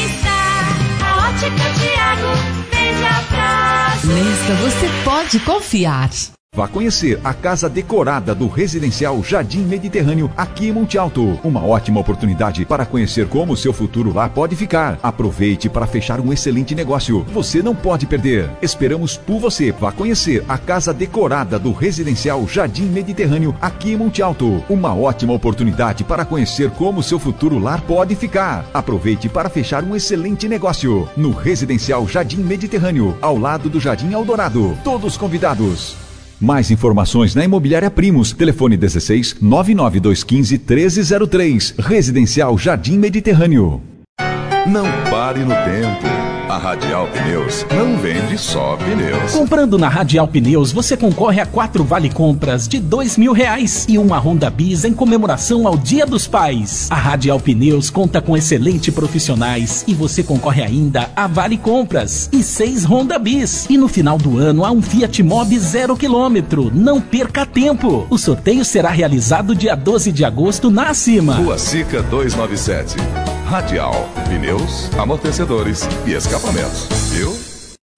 vista, a Ótica Tiago vende a prazo. Nesta você pode confiar. Vá conhecer a casa decorada do residencial Jardim Mediterrâneo aqui em Monte Alto. Uma ótima oportunidade para conhecer como o seu futuro lá pode ficar. Aproveite para fechar um excelente negócio. Você não pode perder. Esperamos por você. Vá conhecer a casa decorada do residencial Jardim Mediterrâneo aqui em Monte Alto. Uma ótima oportunidade para conhecer como o seu futuro lar pode ficar. Aproveite para fechar um excelente negócio. No residencial Jardim Mediterrâneo, ao lado do Jardim Eldorado. Todos convidados. Mais informações na Imobiliária Primos. Telefone 16 99215 1303. Residencial Jardim Mediterrâneo. Não pare no tempo. A Radial Pneus não vende só pneus. Comprando na Radial Pneus, você concorre a 4 vale-compras de R$2.000 e uma Honda Bis em comemoração ao Dia dos Pais. A Radial Pneus conta com excelentes profissionais e você concorre ainda a vale-compras e 6 Honda Bis. E no final do ano há um Fiat Mobi 0 km. Não perca tempo. O sorteio será realizado dia 12 de agosto na Acima. Rua Sica 297. Radial, pneus, amortecedores e escapamentos, viu?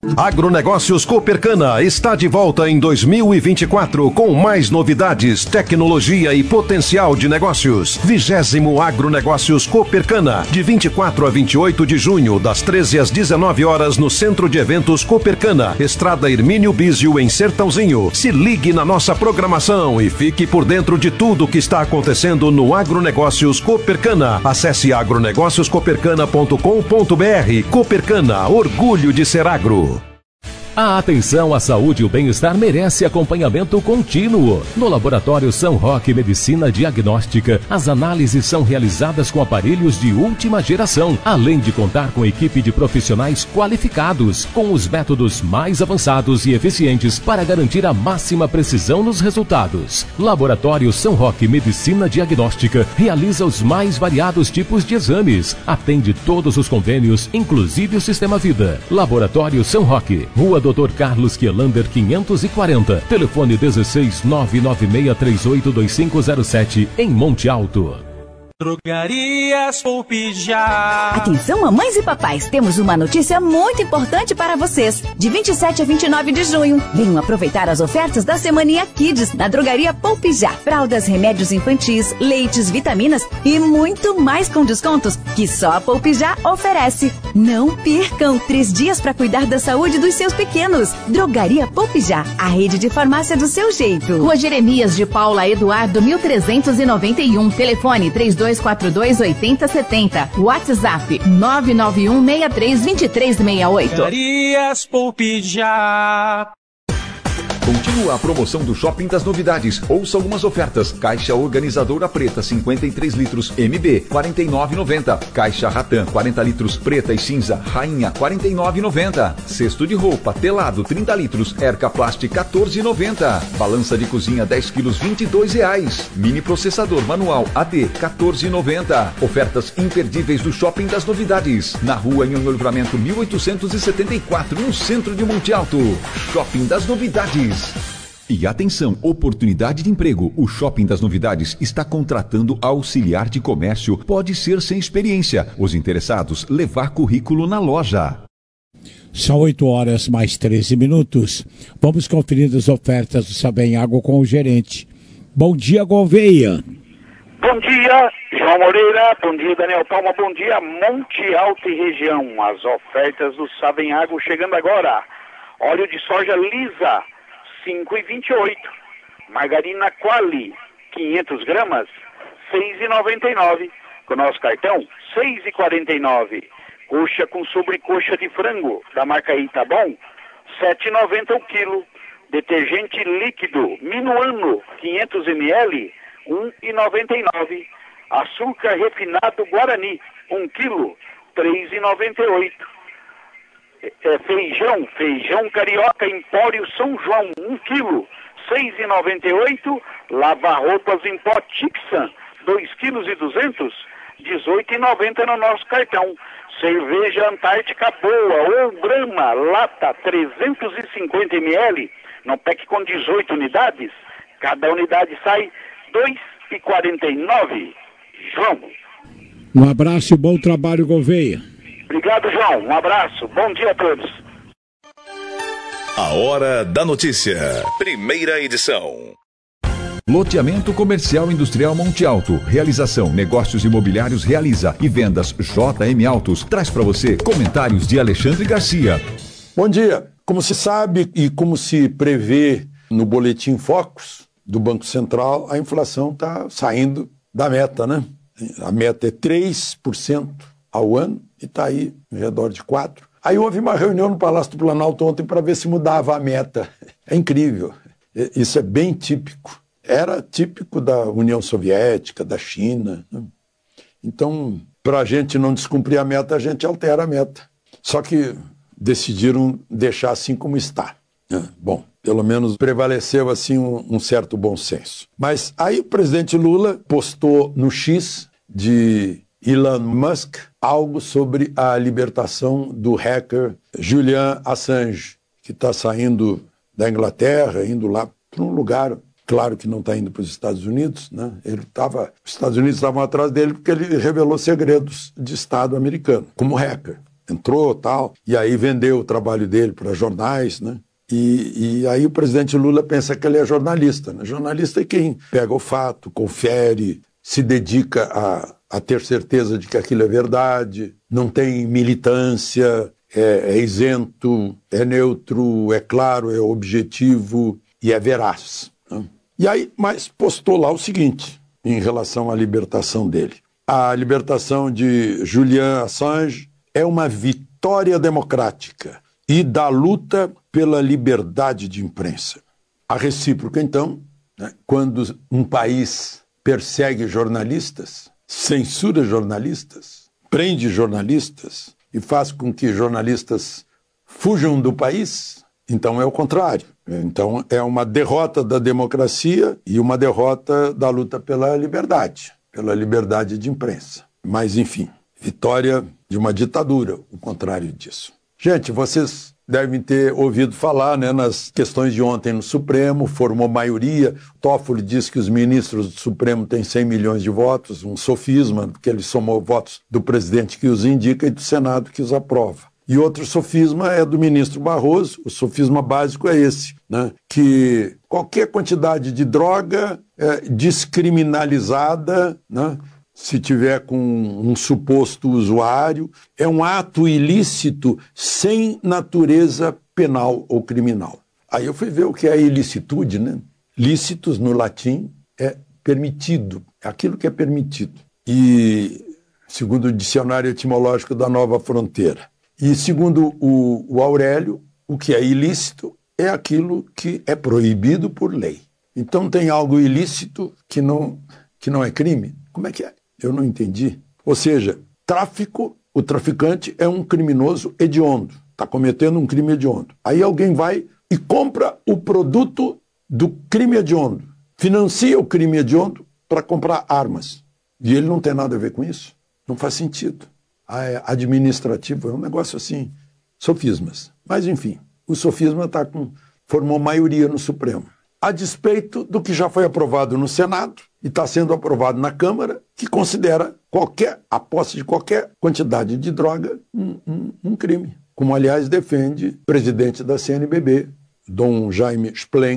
Agronegócios Copercana está de volta em 2024 com mais novidades, tecnologia e potencial de negócios. 20º Agronegócios Copercana, de 24 a 28 de junho, das 13 às 19 horas no Centro de Eventos Copercana, Estrada Hermínio Bísio, em Sertãozinho. Se ligue na nossa programação e fique por dentro de tudo que está acontecendo no Agronegócios Copercana. Acesse agronegócioscopercana.com.br. Copercana, orgulho de ser agro. A atenção à saúde e o bem-estar merece acompanhamento contínuo. No Laboratório São Roque Medicina Diagnóstica, as análises são realizadas com aparelhos de última geração, além de contar com equipe de profissionais qualificados, com os métodos mais avançados e eficientes para garantir a máxima precisão nos resultados. Laboratório São Roque Medicina Diagnóstica realiza os mais variados tipos de exames, atende todos os convênios, inclusive o Sistema Vida. Laboratório São Roque, Rua Dr. Carlos Quielander 540, telefone 16-996382507, em Monte Alto. Drogarias Poupe Já. Atenção, mamães e papais, temos uma notícia muito importante para vocês. De 27 a 29 de junho, venham aproveitar as ofertas da Semaninha Kids na Drogaria Poupe Já. Fraldas, remédios infantis, leites, vitaminas e muito mais com descontos que só a Poupe Já oferece. Não percam 3 dias para cuidar da saúde dos seus pequenos. Drogaria Poupe Já, a rede de farmácia do seu jeito. Rua Jeremias de Paula Eduardo 1391, telefone 3242-8070, WhatsApp 991632368. Drogarias Poupe Já. Continua a promoção do Shopping das Novidades. Ouça algumas ofertas. Caixa organizadora preta 53 litros MB 49,90. Caixa Ratan 40 litros preta e cinza Rainha 49,90. Cesto de roupa telado 30 litros Erca Plast 14,90. Balança de cozinha 10 quilos R$22. Mini processador manual AD 14,90. Ofertas imperdíveis do Shopping das Novidades. Na rua Nhonhô Livramento 1874, no centro de Monte Alto. Shopping das Novidades. E atenção, oportunidade de emprego. O Shopping das Novidades está contratando auxiliar de comércio. Pode ser sem experiência. Os interessados, levar currículo na loja. São 8 horas mais 13 minutos. Vamos conferir as ofertas do Sabem Água com o gerente. Bom dia, Gouveia. Bom dia, João Moreira. Bom dia, Daniel Palma. Bom dia, Monte Alto e região. As ofertas do Sabem Água chegando agora. Óleo de soja lisa 5,28. Margarina Quali, 500 gramas, 6,99. Com o nosso cartão, 6,49. Coxa com sobrecoxa de frango, da marca Itabom, 7,90 o quilo. Detergente líquido Minuano, 500 ml, 1,99. Açúcar refinado Guarani, 1 quilo, 3,98. Feijão carioca Empório São João, 1 quilo, 6,98. Lava-roupas em pó Tixan, 2 quilos e 200, 18,90 no nosso cartão. Cerveja Antártica Boa ou Brahma, lata 350 ml, no pack com 18 unidades. Cada unidade sai R$2,49. João. Um abraço e bom trabalho, Gouveia. Obrigado, João. Um abraço. Bom dia a todos. A Hora da Notícia. Primeira edição. Loteamento Comercial Industrial Monte Alto. Realização, negócios imobiliários realiza e vendas JM Autos. Traz para você comentários de Alexandre Garcia. Bom dia. Como se sabe e como se prevê no Boletim Focus do Banco Central, a inflação está saindo da meta, né? A meta é 3% ao ano e está aí ao redor de 4%. Aí houve uma reunião no Palácio do Planalto ontem para ver se mudava a meta. É incrível. Isso é bem típico. Era típico da União Soviética, da China, né? Então, para a gente não descumprir a meta, a gente altera a meta. Só que decidiram deixar assim como está. Bom, pelo menos prevaleceu assim um certo bom senso. Mas aí o presidente Lula postou no X de Elon Musk algo sobre a libertação do hacker Julian Assange, que está saindo da Inglaterra, indo lá para um lugar, claro que não está indo para os Estados Unidos, né? Os Estados Unidos estavam atrás dele porque ele revelou segredos de Estado americano, como hacker. entrou tal, e aí vendeu o trabalho dele para jornais, né? E aí o presidente Lula pensa que ele é jornalista, né? Jornalista é quem pega o fato, confere, se dedica a ter certeza de que aquilo é verdade, não tem militância, é isento, é neutro, é claro, é objetivo e é veraz, né? E aí, mas postou lá o seguinte, em relação à libertação dele. A libertação de Julian Assange é uma vitória democrática e da luta pela liberdade de imprensa. A recíproca, então, né, quando um país persegue jornalistas, censura jornalistas, prende jornalistas e faz com que jornalistas fujam do país, então é o contrário. Então é uma derrota da democracia e uma derrota da luta pela liberdade de imprensa. Mas, enfim, vitória de uma ditadura, o contrário disso. Gente, vocês devem ter ouvido falar, né, nas questões de ontem no Supremo, formou maioria. Toffoli disse que os ministros do Supremo têm 100 milhões de votos, um sofisma, porque ele somou votos do presidente que os indica e do Senado que os aprova. E outro sofisma é do ministro Barroso, o sofisma básico é esse, né, que qualquer quantidade de droga descriminalizada, né, se tiver com um suposto usuário, é um ato ilícito sem natureza penal ou criminal. Aí eu fui ver o que é ilicitude, né? Lícitus, no latim, é permitido, é aquilo que é permitido. E, segundo o dicionário etimológico da Nova Fronteira. E, segundo o Aurélio, o que é ilícito é aquilo que é proibido por lei. Então tem algo ilícito que não é crime? Como é que é? Eu não entendi. Ou seja, tráfico, o traficante é um criminoso hediondo, está cometendo um crime hediondo. Aí alguém vai e compra o produto do crime hediondo, financia o crime hediondo para comprar armas. E ele não tem nada a ver com isso. Não faz sentido. Administrativo é um negócio assim, sofismas. Mas, enfim, o sofisma formou maioria no Supremo. A despeito do que já foi aprovado no Senado e está sendo aprovado na Câmara, que considera a posse de qualquer quantidade de droga um crime. Como, aliás, defende o presidente da CNBB, Dom Jaime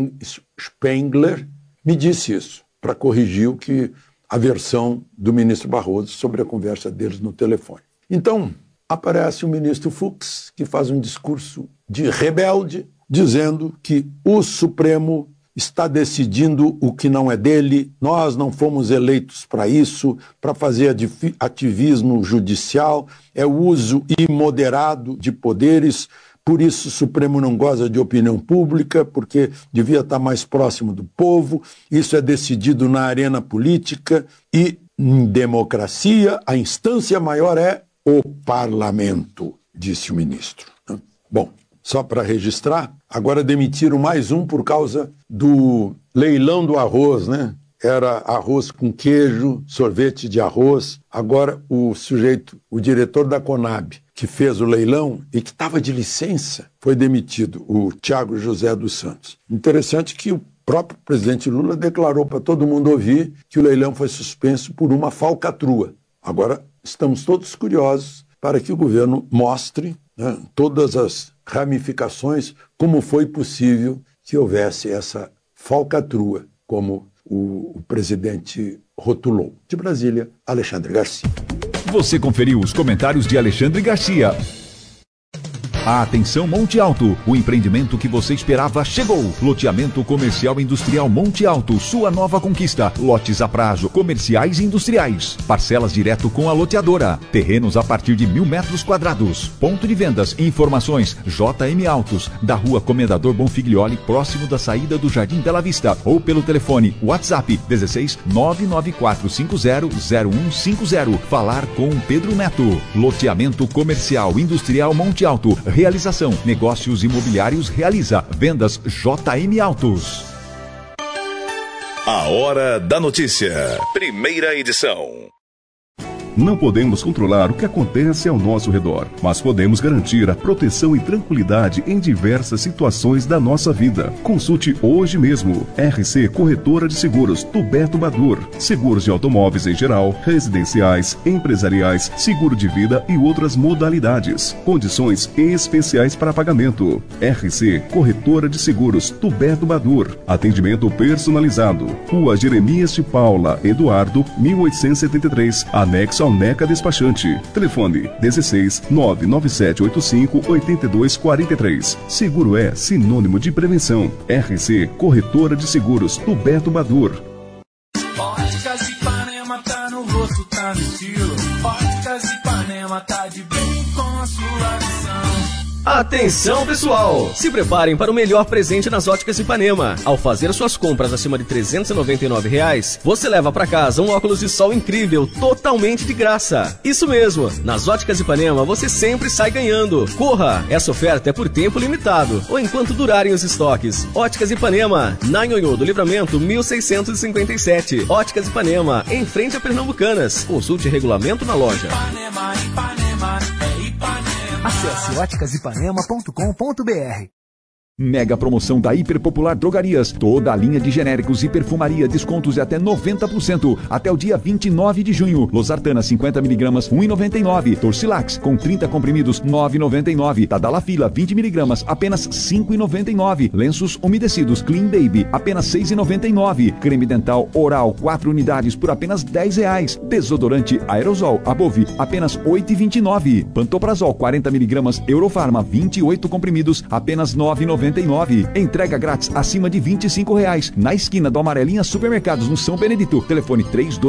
Spengler, me disse isso, para corrigir a versão do ministro Barroso sobre a conversa deles no telefone. Então, aparece o ministro Fux, que faz um discurso de rebelde, dizendo que o Supremo está decidindo o que não é dele, nós não fomos eleitos para isso, para fazer ativismo judicial, é o uso imoderado de poderes, por isso o Supremo não goza de opinião pública, porque devia estar mais próximo do povo, isso é decidido na arena política e, em democracia, a instância maior é o parlamento, disse o ministro. Bom, só para registrar, agora demitiram mais um por causa do leilão do arroz, né? Era arroz com queijo, sorvete de arroz. Agora o diretor da Conab, que fez o leilão e que estava de licença, foi demitido, o Tiago José dos Santos. Interessante que o próprio presidente Lula declarou para todo mundo ouvir que o leilão foi suspenso por uma falcatrua. Agora estamos todos curiosos para que o governo mostre, né, todas as ramificações, como foi possível que houvesse essa falcatrua, como o presidente rotulou. De Brasília, Alexandre Garcia. Você conferiu os comentários de Alexandre Garcia. Atenção Monte Alto, o empreendimento que você esperava chegou. Loteamento comercial industrial Monte Alto, sua nova conquista. Lotes a prazo, comerciais e industriais. Parcelas direto com a loteadora. Terrenos a partir de 1.000 metros quadrados. Ponto de vendas e informações JM Autos, da Rua Comendador Bonfiglioli, próximo da saída do Jardim Bela Vista. Ou pelo telefone WhatsApp 16 994500150. Falar com Pedro Neto. Loteamento comercial industrial Monte Alto. Realização, negócios imobiliários realiza, vendas JM Autos. A Hora da Notícia, primeira edição. Não podemos controlar o que acontece ao nosso redor, mas podemos garantir a proteção e tranquilidade em diversas situações da nossa vida. Consulte hoje mesmo. RC Corretora de Seguros do Beto Badur. Seguros de automóveis em geral, residenciais, empresariais, seguro de vida e outras modalidades. Condições especiais para pagamento. RC Corretora de Seguros do Beto Badur. Atendimento personalizado. Rua Jeremias de Paula Eduardo, 1873, anexo ao NECA Despachante. Telefone 16 99785 8243. Seguro é sinônimo de prevenção. RC Corretora de Seguros do Beto Badur. Óticas Ipanema tá no rosto, tá no estilo. Óticas Ipanema tá de bem com a sua visão. Atenção, pessoal! Se preparem para o melhor presente nas Óticas Ipanema. Ao fazer suas compras acima de R$ 399, você leva para casa um óculos de sol incrível, totalmente de graça. Isso mesmo! Nas Óticas Ipanema você sempre sai ganhando. Corra! Essa oferta é por tempo limitado, ou enquanto durarem os estoques. Óticas Ipanema, na Nhonhô do Livramento, 1657. Óticas Ipanema, em frente a Pernambucanas. Consulte regulamento na loja. Ipanema, é Ipanema. Acesse óticasipanema.com.br. Mega promoção da Hiperpopular Drogarias. Toda a linha de genéricos e perfumaria, descontos de até 90%. Até o dia 29 de junho. Losartana 50mg, 1,99. Torcilax com 30 comprimidos, 9,99. Tadalafila 20mg, apenas 5,99. Lenços umedecidos Clean Baby, apenas 6,99. Creme dental oral 4 unidades por apenas R$10. Desodorante aerosol Above, apenas 8,29. Pantoprazol 40mg, Eurofarma 28 comprimidos, apenas 9,99. Entrega grátis acima de R$25. Na esquina do Amarelinha Supermercados, no São Benedito. Telefone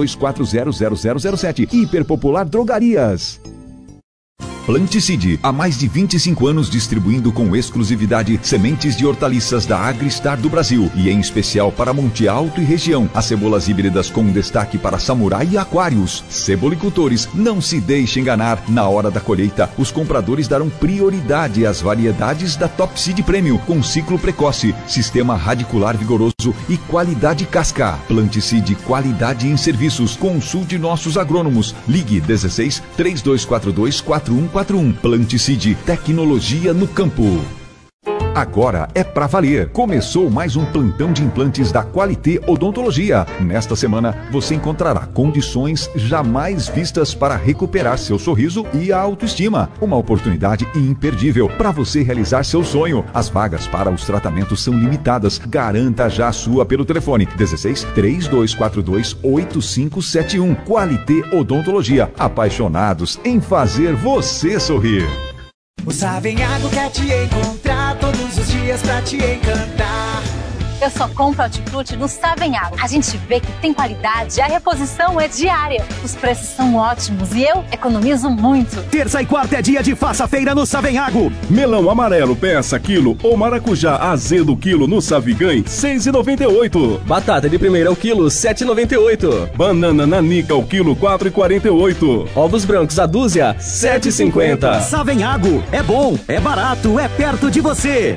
32400007. Hiperpopular Drogarias. Planticide, há mais de 25 anos distribuindo com exclusividade sementes de hortaliças da Agristar do Brasil e em especial para Monte Alto e região. As cebolas híbridas com destaque para Samurai e Aquários. Cebolicultores, não se deixe enganar. Na hora da colheita, os compradores darão prioridade às variedades da Top Seed Premium com ciclo precoce, sistema radicular vigoroso e qualidade casca. Planticide, qualidade em serviços. Consulte nossos agrônomos. Ligue 16 3242 4141. Planticide, tecnologia no campo. Agora é pra valer. Começou mais um plantão de implantes da Qualité Odontologia. Nesta semana você encontrará condições jamais vistas para recuperar seu sorriso e a autoestima. Uma oportunidade imperdível para você realizar seu sonho. As vagas para os tratamentos são limitadas. Garanta já a sua pelo telefone 16 3242 8571. Qualité Odontologia. Apaixonados em fazer você sorrir. O Savenhago quer te encontrar todos os dias pra te encantar. Eu só compro hortifruti no Savenhago. A gente vê que tem qualidade, a reposição é diária. Os preços são ótimos e eu economizo muito. Terça e quarta é dia de Faça Feira no Savenhago. Melão amarelo peça quilo ou maracujá azedo quilo no Savigã, 6,98. Batata de primeira ao quilo, 7,98. Banana nanica ao quilo, 4,48. Ovos brancos a dúzia, 7,50. Savenhago, é bom, é barato, é perto de você.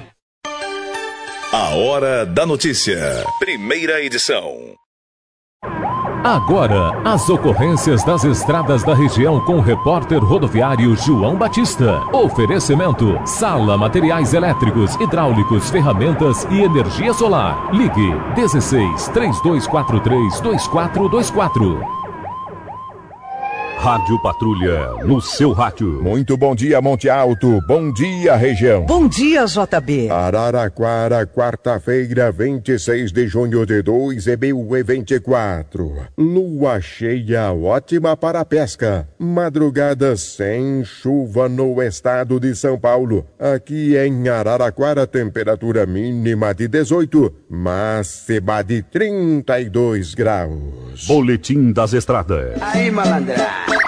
A Hora da Notícia. Primeira edição. Agora, as ocorrências das estradas da região com o repórter rodoviário João Batista. Oferecimento: Sala Materiais Elétricos, Hidráulicos, Ferramentas e Energia Solar. Ligue 16 3243 2424. Rádio Patrulha, no seu rádio. Muito bom dia, Monte Alto. Bom dia, região. Bom dia, JB. Araraquara, quarta-feira, 26 de junho de 2024. Lua cheia, ótima para a pesca. Madrugada sem chuva no estado de São Paulo. Aqui em Araraquara, temperatura mínima de 18, máxima de 32 graus. Boletim das Estradas. Aí, malandra.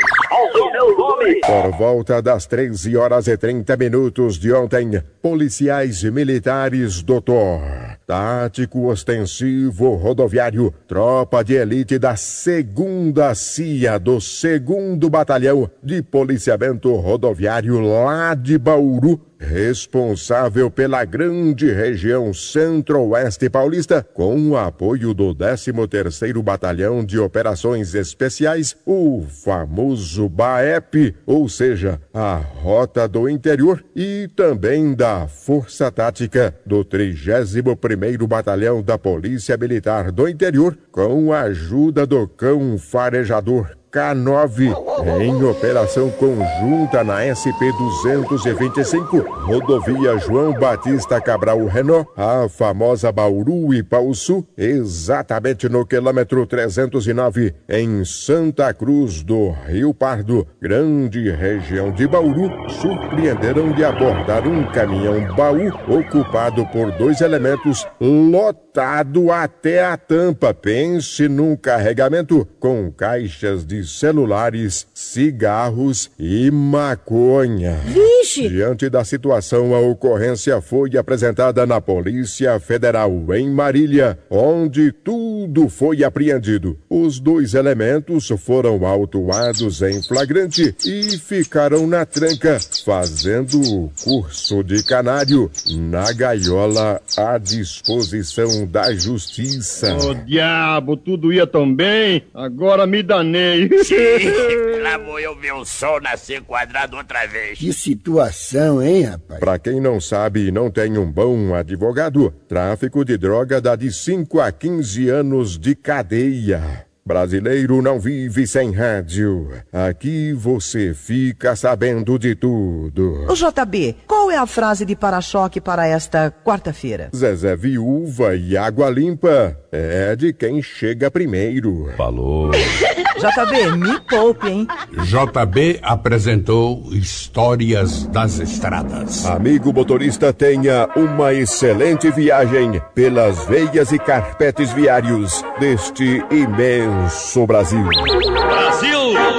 Por volta das 13h30 de ontem, policiais militares do TOR, Tático Ostensivo Rodoviário, tropa de elite da 2ª CIA do 2º Batalhão de Policiamento Rodoviário lá de Bauru, responsável pela grande região centro-oeste paulista, com o apoio do 13º Batalhão de Operações Especiais, o famoso BAEP, ou seja, a Rota do Interior, e também da Força Tática do 31º Batalhão da Polícia Militar do Interior, com a ajuda do cão farejador K9, em operação conjunta na SP-225, rodovia João Batista Cabral Renault, a famosa Bauru e Pauçu, exatamente no quilômetro 309, em Santa Cruz do Rio Pardo, grande região de Bauru, surpreenderam de abordar um caminhão baú ocupado por 2 elementos, lotado até a tampa. Pense num carregamento com caixas de celulares, cigarros e maconha. Vixe! Diante da situação, a ocorrência foi apresentada na Polícia Federal em Marília, onde tudo foi apreendido. Os 2 elementos foram autuados em flagrante e ficaram na tranca, fazendo o curso de canário na gaiola à disposição da justiça. Ô diabo, tudo ia tão bem, agora me danei. Lá vou eu ver o sol nascer quadrado outra vez. Que situação, hein, rapaz? Pra quem não sabe e não tem um bom advogado, tráfico de droga dá de 5 a 15 anos de cadeia. Brasileiro não vive sem rádio. Aqui você fica sabendo de tudo. Ô JB, qual é a frase de para-choque para esta quarta-feira? Zezé viúva e água limpa é de quem chega primeiro. Falou. JB, me poupe, hein? JB apresentou Histórias das Estradas. Amigo motorista, tenha uma excelente viagem pelas veias e carpetes viários deste imenso Brasil. Brasil!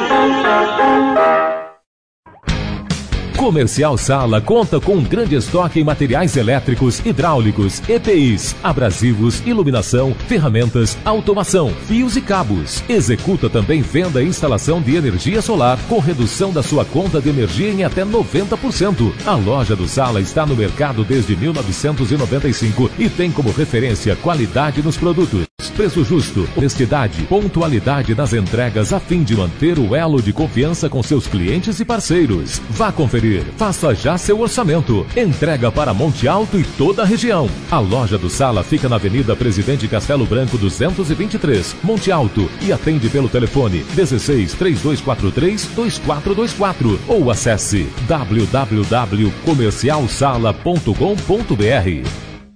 Comercial Sala conta com um grande estoque em materiais elétricos, hidráulicos, EPIs, abrasivos, iluminação, ferramentas, automação, fios e cabos. Executa também venda e instalação de energia solar com redução da sua conta de energia em até 90%. A loja do Sala está no mercado desde 1995 e tem como referência qualidade nos produtos, preço justo, honestidade, pontualidade nas entregas a fim de manter o elo de confiança com seus clientes e parceiros. Vá conferir. Faça já seu orçamento. Entrega para Monte Alto e toda a região. A loja do Sala fica na Avenida Presidente Castelo Branco 223, Monte Alto, e atende pelo telefone 16 3243 2424 ou acesse www.comercialsala.com.br.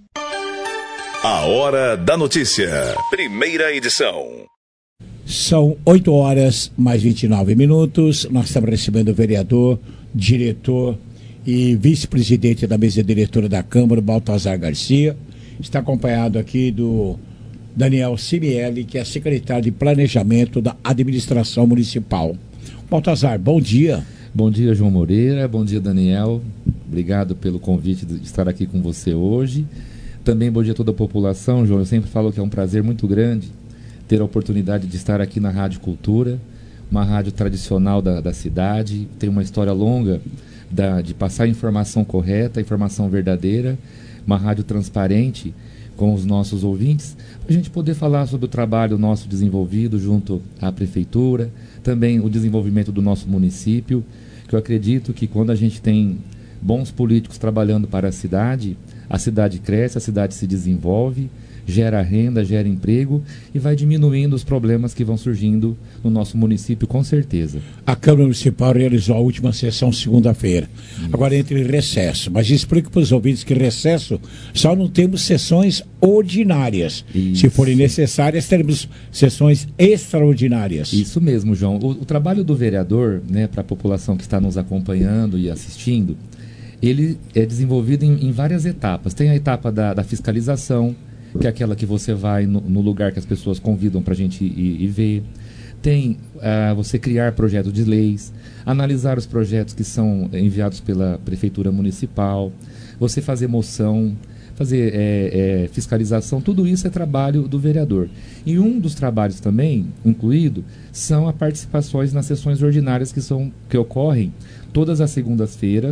A Hora da Notícia, primeira edição. São 8 horas mais 29 minutos. Nós estamos recebendo o vereador, diretor e vice-presidente da mesa diretora da Câmara, Baltazar Garcia. Está acompanhado aqui do Daniel Simieli, que é secretário de Planejamento da Administração Municipal. Baltazar, bom dia. Bom dia, João Moreira. Bom dia, Daniel. Obrigado pelo convite de estar aqui com você hoje. Também bom dia a toda a população, João. Eu sempre falo que é um prazer muito grande ter a oportunidade de estar aqui na Rádio Cultura, uma rádio tradicional da cidade, tem uma história longa de passar informação correta, informação verdadeira, uma rádio transparente com os nossos ouvintes, para a gente poder falar sobre o trabalho nosso desenvolvido junto à Prefeitura, também o desenvolvimento do nosso município, que eu acredito que quando a gente tem bons políticos trabalhando para a cidade cresce, a cidade se desenvolve, gera renda, gera emprego e vai diminuindo os problemas que vão surgindo no nosso município, com certeza. A Câmara Municipal realizou a última sessão segunda-feira. Agora entre recesso. Mas explico para os ouvintes que recesso só não temos sessões ordinárias. Isso. Se forem necessárias, teremos sessões extraordinárias. Isso mesmo, João. O trabalho do vereador, né, para a população que está nos acompanhando e assistindo, ele é desenvolvido em várias etapas. Tem a etapa da fiscalização, que é aquela que você vai no lugar que as pessoas convidam para a gente ir ver. Tem você criar projetos de leis, analisar os projetos que são enviados pela Prefeitura Municipal, você fazer moção, fazer fiscalização, tudo isso é trabalho do vereador. E um dos trabalhos também incluído são as participações nas sessões ordinárias que ocorrem todas as segundas-feiras,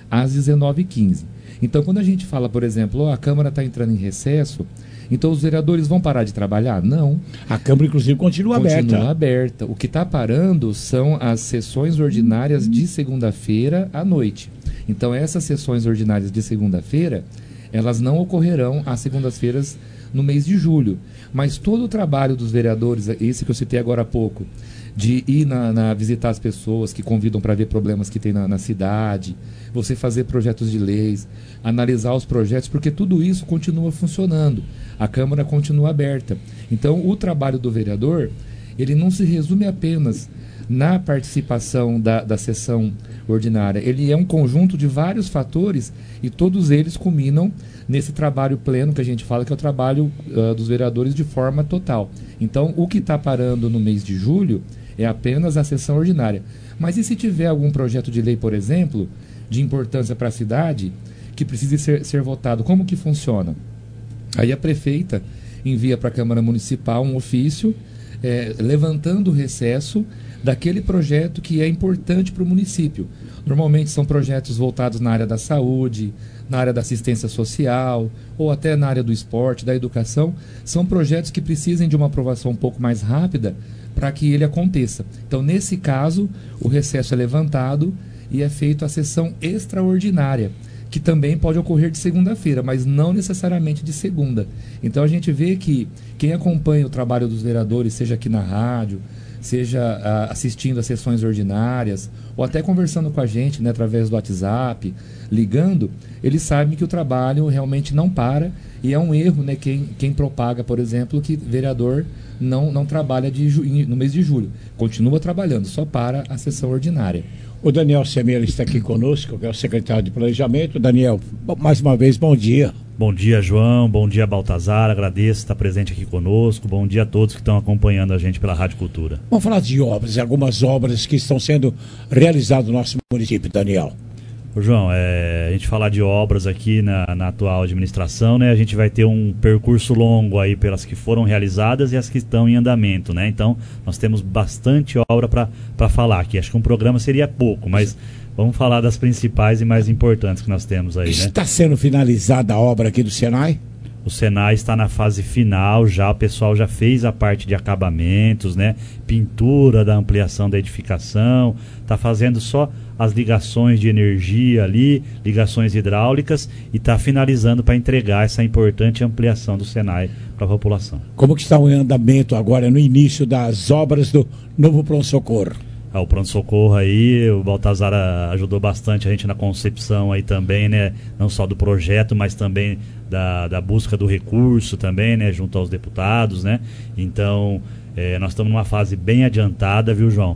às 19h15. Então, quando a gente fala, por exemplo, a Câmara está entrando em recesso, então os vereadores vão parar de trabalhar? Não. A Câmara, inclusive, continua aberta. O que está parando são as sessões ordinárias de segunda-feira à noite. Então, essas sessões ordinárias de segunda-feira, elas não ocorrerão às segundas-feiras no mês de julho. Mas todo o trabalho dos vereadores, esse que eu citei agora há pouco, de ir visitar as pessoas que convidam para ver problemas que tem na cidade, você fazer projetos de leis, analisar os projetos, porque tudo isso continua funcionando. A Câmara continua aberta. Então, o trabalho do vereador, ele não se resume apenas na participação da sessão ordinária. Ele é um conjunto de vários fatores e todos eles culminam nesse trabalho pleno que a gente fala, que é o trabalho dos vereadores de forma total. Então, o que está parando no mês de julho é apenas a sessão ordinária. Mas e se tiver algum projeto de lei, por exemplo, de importância para a cidade, que precise ser votado, como que funciona? Aí a prefeita envia para a Câmara Municipal um ofício levantando o recesso daquele projeto que é importante para o município. Normalmente são projetos voltados na área da saúde, na área da assistência social, ou até na área do esporte, da educação. São projetos que precisem de uma aprovação um pouco mais rápida para que ele aconteça. Então, nesse caso, o recesso é levantado e é feita a sessão extraordinária, que também pode ocorrer de segunda-feira, mas não necessariamente de segunda. Então, a gente vê que quem acompanha o trabalho dos vereadores, seja aqui na rádio, seja assistindo às sessões ordinárias, ou até conversando com a gente, né, através do WhatsApp, ligando, eles sabem que o trabalho realmente não para, e é um erro, né, quem propaga, por exemplo, que vereador não trabalha no mês de julho. Continua trabalhando, só para a sessão ordinária. O Daniel Semeira está aqui conosco, que é o secretário de Planejamento. Daniel, mais uma vez, bom dia. Bom dia, João. Bom dia, Baltazar. Agradeço estar presente aqui conosco. Bom dia a todos que estão acompanhando a gente pela Rádio Cultura. Vamos falar de obras, algumas obras que estão sendo realizadas no nosso município, Daniel. Ô, João, a gente falar de obras aqui na atual administração, né? A gente vai ter um percurso longo aí pelas que foram realizadas e as que estão em andamento, né? Então, nós temos bastante obra para falar aqui. Acho que um programa seria pouco, mas vamos falar das principais e mais importantes que nós temos aí, né? Está sendo finalizada a obra aqui do Senai? O Senai está na fase final já, o pessoal já fez a parte de acabamentos, né? Pintura da ampliação da edificação, está fazendo só as ligações de energia ali, ligações hidráulicas, e está finalizando para entregar essa importante ampliação do Senai para a população. Como que está o andamento agora no início das obras do novo pronto-socorro? O pronto-socorro aí, o Baltazar ajudou bastante a gente na concepção aí também, né? Não só do projeto, mas também da busca do recurso também, né? Junto aos deputados, né? Então, nós estamos numa fase bem adiantada, viu, João?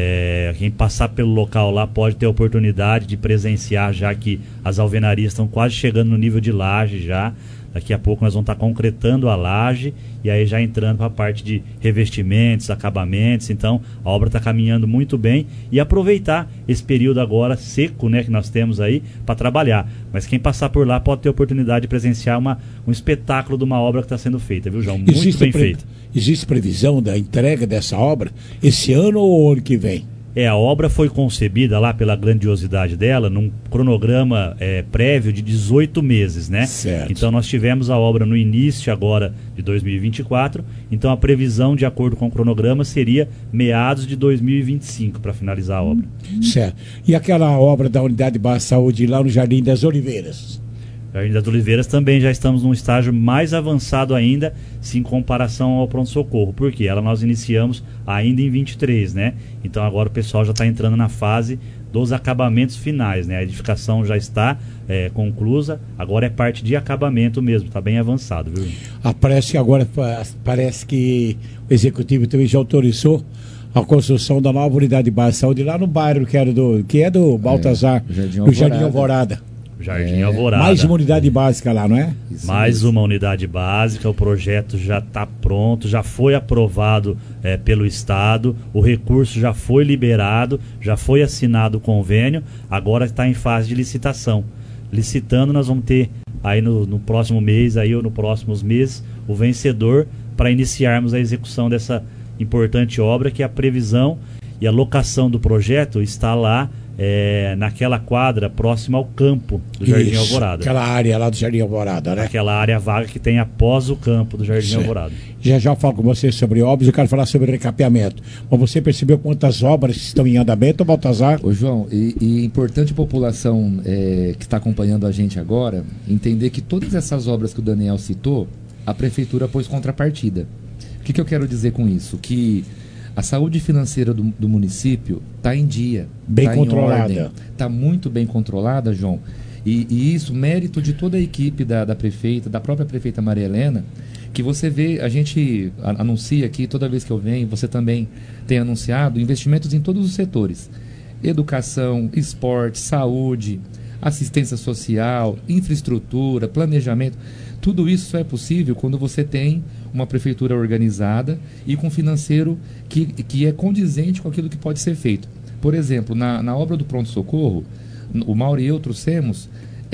Quem passar pelo local lá pode ter a oportunidade de presenciar, já que as alvenarias estão quase chegando no nível de laje já. Daqui a pouco nós vamos estar concretando a laje e aí já entrando para a parte de revestimentos, acabamentos. Então a obra está caminhando muito bem, e aproveitar esse período agora seco, né, que nós temos aí para trabalhar. Mas quem passar por lá pode ter a oportunidade de presenciar um espetáculo de uma obra que está sendo feita, viu, João? Muito bem feita. Existe previsão da entrega dessa obra esse ano ou ano que vem? A obra foi concebida lá pela grandiosidade dela num cronograma prévio de 18 meses, né? Certo. Então nós tivemos a obra no início agora de 2024, então a previsão, de acordo com o cronograma, seria meados de 2025 para finalizar a obra. Certo. E aquela obra da Unidade Básica de Saúde lá no Jardim das Oliveiras? Jardim das Oliveiras também já estamos num estágio mais avançado ainda, se em comparação ao pronto-socorro, porque ela nós iniciamos ainda em 23, né? Então agora o pessoal já está entrando na fase dos acabamentos finais, né? A edificação já está conclusa, agora é parte de acabamento mesmo, está bem avançado, viu? Parece que o Executivo também já autorizou a construção da nova unidade básica de saúde lá no bairro que é do Baltazar, no Jardim Alvorada. Jardim Alvorada. Mais uma unidade básica lá, não é? Mais uma unidade básica, o projeto já está pronto, já foi aprovado pelo Estado, o recurso já foi liberado, já foi assinado o convênio, agora está em fase de licitação. Licitando, nós vamos ter aí no próximo mês, aí, ou nos próximos meses, o vencedor para iniciarmos a execução dessa importante obra, que é a previsão e a locação do projeto está lá naquela quadra próxima ao campo do Jardim Alvorada. Aquela área lá do Jardim Alvorada, né? Aquela área vaga que tem após o campo do Jardim Alvorada. Já eu falo com você sobre obras, eu quero falar sobre recapeamento. Mas você percebeu quantas obras estão em andamento, Baltazar? Ô João, e importante a população que está acompanhando a gente agora entender que todas essas obras que o Daniel citou, a prefeitura pôs contrapartida. O que eu quero dizer com isso? Que a saúde financeira do município está em dia. Bem controlada. Está muito bem controlada, João. E isso, mérito de toda a equipe da prefeita, da própria prefeita Maria Helena, que você vê, a gente anuncia aqui, toda vez que eu venho, você também tem anunciado investimentos em todos os setores. Educação, esporte, saúde, assistência social, infraestrutura, planejamento. Tudo isso só é possível quando você tem uma prefeitura organizada e com financeiro que é condizente com aquilo que pode ser feito. Por exemplo, na obra do pronto-socorro, o Mauro e eu trouxemos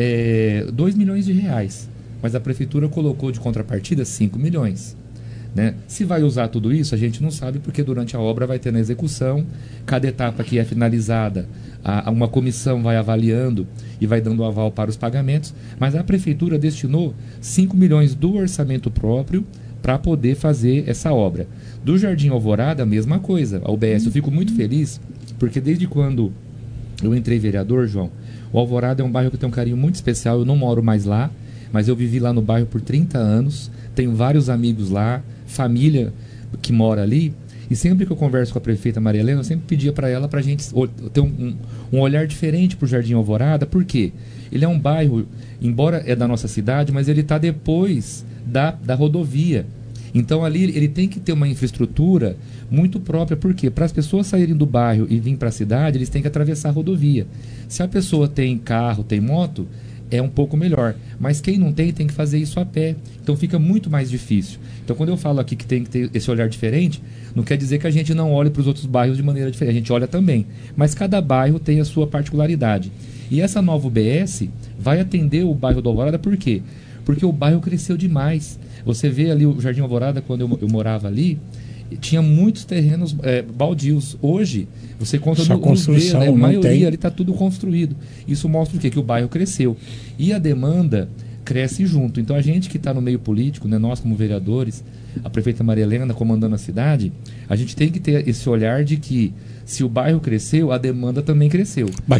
2 milhões de reais, mas a prefeitura colocou de contrapartida 5 milhões. Né? Se vai usar tudo isso, a gente não sabe, porque durante a obra vai ter na execução, cada etapa que é finalizada, uma comissão vai avaliando e vai dando aval para os pagamentos, mas a prefeitura destinou 5 milhões do orçamento próprio para poder fazer essa obra. Do Jardim Alvorada, a mesma coisa, a UBS. Eu fico muito feliz, porque desde quando eu entrei vereador, João, o Alvorada é um bairro que tem um carinho muito especial. Eu não moro mais lá, mas eu vivi lá no bairro por 30 anos, tenho vários amigos lá, família que mora ali, e sempre que eu converso com a prefeita Maria Helena, eu sempre pedia para ela, para a gente ter um olhar diferente para o Jardim Alvorada. Por quê? Ele é um bairro, embora é da nossa cidade, mas ele está depois da rodovia. Então ali ele tem que ter uma infraestrutura muito própria. Por quê? Para as pessoas saírem do bairro e virem para a cidade, eles têm que atravessar a rodovia. Se a pessoa tem carro, tem moto, é um pouco melhor. Mas quem não tem que fazer isso a pé. Então fica muito mais difícil. Então quando eu falo aqui que tem que ter esse olhar diferente, não quer dizer que a gente não olhe para os outros bairros de maneira diferente. A gente olha também. Mas cada bairro tem a sua particularidade. E essa nova UBS vai atender o bairro do Alvorada. Por quê? Porque o bairro cresceu demais. Você vê ali o Jardim Alvorada, quando eu morava ali, tinha muitos terrenos baldios. Hoje, você conta nos dedos, né? A maioria ali está tudo construído. Isso mostra o quê? Que o bairro cresceu. E a demanda cresce junto. Então a gente que está no meio político, né, nós como vereadores, a prefeita Maria Helena comandando a cidade, a gente tem que ter esse olhar de que se o bairro cresceu, a demanda também cresceu. Mas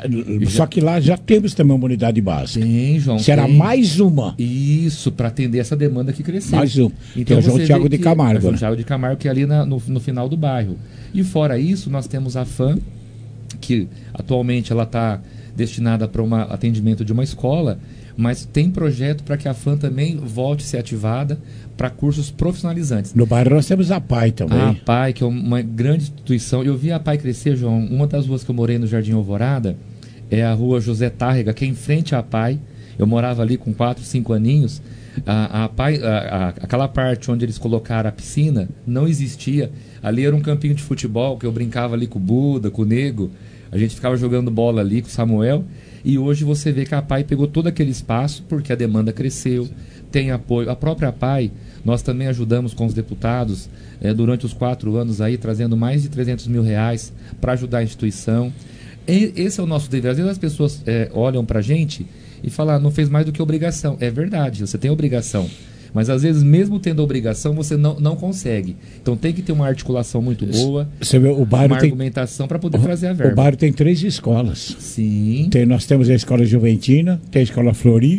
só que lá já temos também uma unidade básica. Tem, João. Será mais uma? Isso, para atender essa demanda que cresceu. Mais uma. Então, é o João Tiago de Camargo. João Tiago de Camargo, que é ali no final do bairro. E fora isso, nós temos a FAM, que atualmente ela está destinada para um atendimento de uma escola, mas tem projeto para que a FAM também volte a ser ativada para cursos profissionalizantes. No bairro nós temos a PAI também. A PAI, que é uma grande instituição. Eu vi a PAI crescer, João. Uma das ruas que eu morei no Jardim Alvorada é a rua José Tárrega, que é em frente à PAI. Eu morava ali com 4, 5 aninhos. A PAI, aquela parte onde eles colocaram a piscina, não existia. Ali era um campinho de futebol, que eu brincava ali com o Buda, com o Nego. A gente ficava jogando bola ali com o Samuel. E hoje você vê que a PAI pegou todo aquele espaço, porque a demanda cresceu, tem apoio. A própria PAI, nós também ajudamos com os deputados durante os 4 anos aí, trazendo mais de 300 mil reais para ajudar a instituição. Esse é o nosso dever. Às vezes as pessoas olham para a gente e falam, não fez mais do que obrigação. É verdade, você tem obrigação. Mas às vezes, mesmo tendo a obrigação, você não consegue. Então tem que ter uma articulação muito boa, você vê, o bairro uma argumentação para poder trazer a verba. O bairro tem 3 escolas. Sim. Nós temos a escola Juventina, tem a escola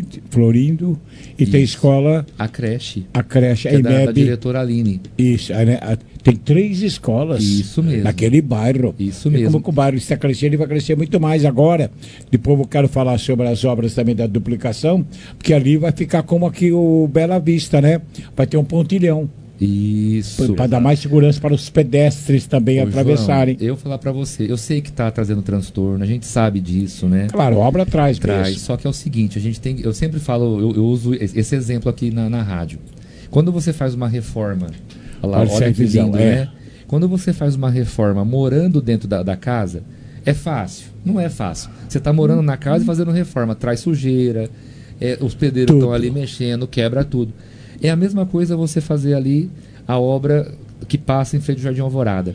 Florindo e tem a escola... A creche. A creche, que é da diretora Aline. Isso, tem 3 escolas. Isso mesmo. Naquele bairro. Isso mesmo. E como que o bairro está crescendo, ele vai crescer muito mais agora. Depois eu quero falar sobre as obras também da duplicação, porque ali vai ficar como aqui o Bela Vista, né? Vai ter um pontilhão. Isso. Para dar mais segurança para os pedestres também atravessarem. João, eu vou falar para você, eu sei que está trazendo transtorno, a gente sabe disso, né? Claro, a obra traz. Só que é o seguinte, a gente tem, eu sempre falo, eu uso esse exemplo aqui na rádio. Quando você faz uma reforma, olha que lindo, né? Quando você faz uma reforma morando dentro da casa, é fácil? Não é fácil. Você está morando na casa e fazendo reforma, traz sujeira, os pedreiros estão ali mexendo, quebra tudo. É a mesma coisa você fazer ali a obra que passa em frente ao Jardim Alvorada.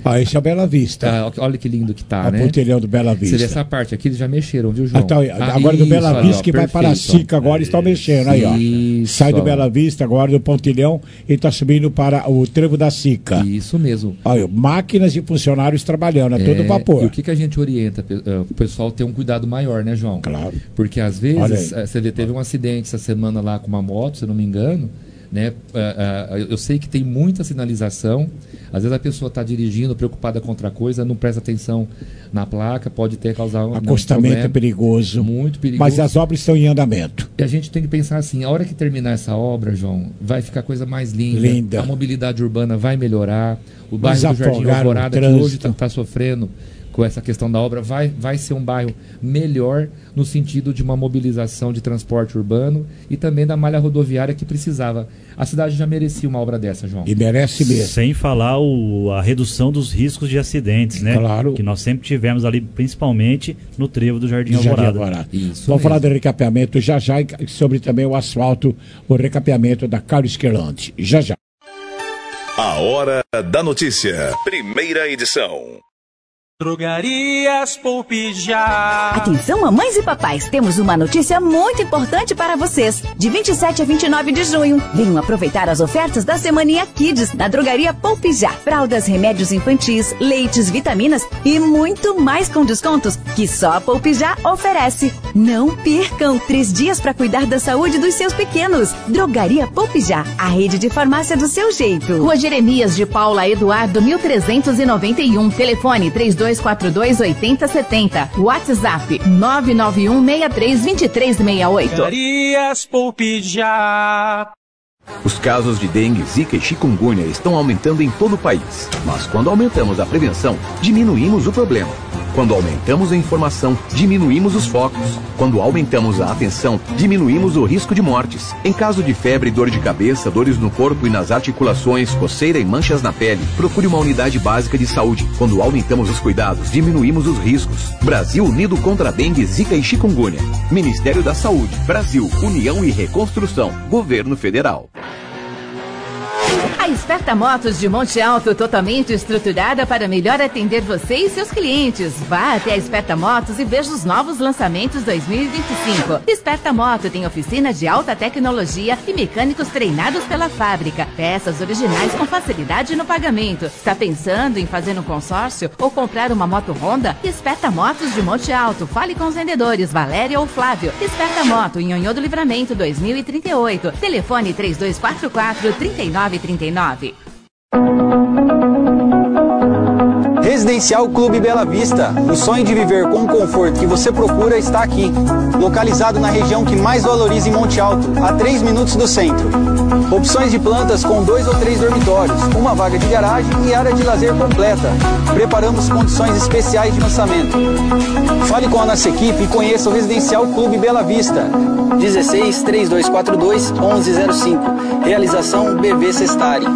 Esse é o Bela Vista. Olha que lindo que tá, o né? O pontilhão do Bela Vista. Essa parte aqui eles já mexeram, viu, João? Então, agora do Bela Vista, que vai para a Sica, agora estão mexendo aí, ó. Sai do Bela Vista, agora do pontilhão, e está subindo para o trevo da Sica. Isso mesmo. Olha, máquinas e funcionários trabalhando, todo vapor. E o que a gente orienta? O pessoal ter um cuidado maior, né, João? Claro. Porque às vezes, você teve um acidente essa semana lá com uma moto, se eu não me engano, né? Eu sei que tem muita sinalização, às vezes a pessoa está dirigindo preocupada com outra coisa, não presta atenção na placa, pode ter causado acostamento é perigoso, muito perigoso, mas as obras estão em andamento e a gente tem que pensar assim, a hora que terminar essa obra, João, vai ficar coisa mais linda. A mobilidade urbana vai melhorar, o bairro do Jardim Alvorada, que hoje está sofrendo com essa questão da obra, vai ser um bairro melhor no sentido de uma mobilização de transporte urbano e também da malha rodoviária que precisava. A cidade já merecia uma obra dessa, João. E merece mesmo. Sem falar a redução dos riscos de acidentes, né? Claro. Que nós sempre tivemos ali, principalmente no trevo do Jardim Alvorada. Vamos falar do recapeamento já e sobre também o asfalto, o recapeamento da Carlos Esquerlante. Já. A Hora da Notícia. Primeira edição. Drogarias Poupe Já. Atenção, mamães e papais, temos uma notícia muito importante para vocês. De 27 a 29 de junho, venham aproveitar as ofertas da Semaninha Kids da Drogaria Poupe Já. Fraldas, remédios infantis, leites, vitaminas e muito mais com descontos que só a Poupe Já oferece. Não percam 3 dias para cuidar da saúde dos seus pequenos. Drogaria Poupe Já, a rede de farmácia do seu jeito. Rua Jeremias de Paula Eduardo, 1391. Telefone 3242-8070. WhatsApp 991632368. Drogarias Poupe Já. Os casos de dengue, zika e chikungunya estão aumentando em todo o país. Mas quando aumentamos a prevenção, diminuímos o problema. Quando aumentamos a informação, diminuímos os focos. Quando aumentamos a atenção, diminuímos o risco de mortes. Em caso de febre, dor de cabeça, dores no corpo e nas articulações, coceira e manchas na pele, procure uma unidade básica de saúde. Quando aumentamos os cuidados, diminuímos os riscos. Brasil unido contra a dengue, zika e chikungunya. Ministério da Saúde, Brasil, União e Reconstrução, Governo Federal. A Esperta Motos de Monte Alto, totalmente estruturada para melhor atender você e seus clientes. Vá até a Esperta Motos e veja os novos lançamentos 2025. Esperta Moto tem oficina de alta tecnologia e mecânicos treinados pela fábrica. Peças originais com facilidade no pagamento. Está pensando em fazer um consórcio ou comprar uma moto Honda? Esperta Motos de Monte Alto. Fale com os vendedores Valéria ou Flávio. Esperta Moto, em Nhonhô do Livramento 2038. Telefone 3244-3939. Residencial Clube Bela Vista. O sonho de viver com o conforto que você procura está aqui. Localizado na região que mais valoriza em Monte Alto, a 3 minutos do centro. Opções de plantas com 2 ou 3 dormitórios, uma vaga de garagem e área de lazer completa. Preparamos condições especiais de lançamento. Fale com a nossa equipe e conheça o Residencial Clube Bela Vista. 16 3242 1105. Realização BV Sestari.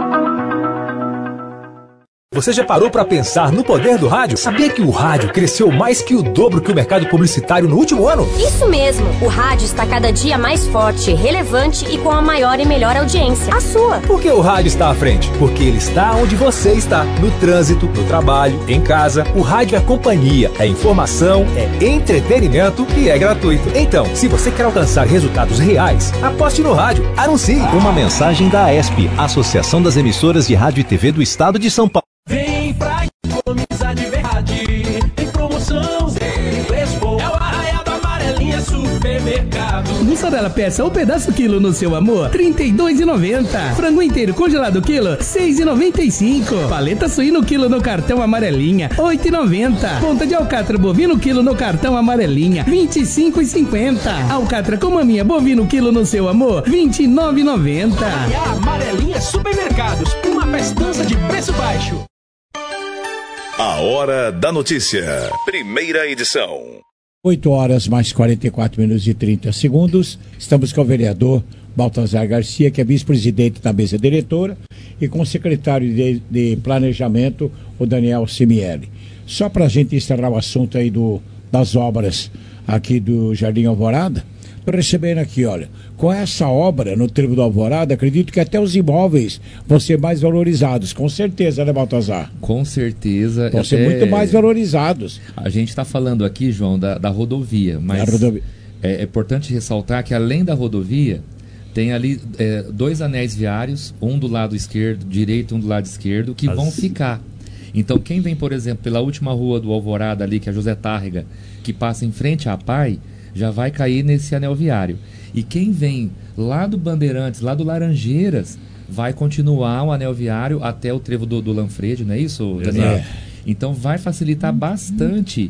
Você já parou para pensar no poder do rádio? Sabia que o rádio cresceu mais que o dobro que o mercado publicitário no último ano? Isso mesmo! O rádio está cada dia mais forte, relevante e com a maior e melhor audiência. A sua! Por que o rádio está à frente? Porque ele está onde você está. No trânsito, no trabalho, em casa. O rádio é companhia, é informação, é entretenimento e é gratuito. Então, se você quer alcançar resultados reais, aposte no rádio. Anuncie! Uma mensagem da AESP, Associação das Emissoras de Rádio e TV do Estado de São Paulo. Vem pra economizar de verdade. Tem promoção Zero Expo. É o arraial da amarelinha supermercado. Mussarela peça ou pedaço quilo no seu amor, R$ 32,90. Frango inteiro congelado quilo, R$ 6,95. Paleta suíno quilo no cartão amarelinha, R$ 8,90. Ponta de alcatra bovino quilo no cartão amarelinha, R$ 25,50. Alcatra com maminha bovino quilo no seu amor, R$ 29,90. Arraial Amarelinha Supermercados, uma festança de preço baixo. A Hora da Notícia. Primeira edição. 8 horas mais 44 minutos e 30 segundos. Estamos com o vereador Baltazar Garcia, que é vice-presidente da mesa diretora, e com o secretário de Planejamento, o Daniel Simieri. Só para a gente encerrar o assunto aí das obras aqui do Jardim Alvorada, Estou recebendo aqui, olha, com essa obra no Trevo do Alvorada, acredito que até os imóveis vão ser mais valorizados, com certeza, né, Baltazar? Com certeza. Vão ser muito mais valorizados. A gente está falando aqui, João, da rodovia, mas é importante ressaltar que além da rodovia, tem ali 2 anéis viários, um do lado esquerdo, direito, um do lado esquerdo, que vão ficar. Então, quem vem, por exemplo, pela última rua do Alvorada ali, que é a José Tárrega, que passa em frente à PAI, já vai cair nesse anel viário. E quem vem lá do Bandeirantes, lá do Laranjeiras, vai continuar o anel viário até o trevo do Lanfredi, não é isso, Daniel? Exato. Então vai facilitar bastante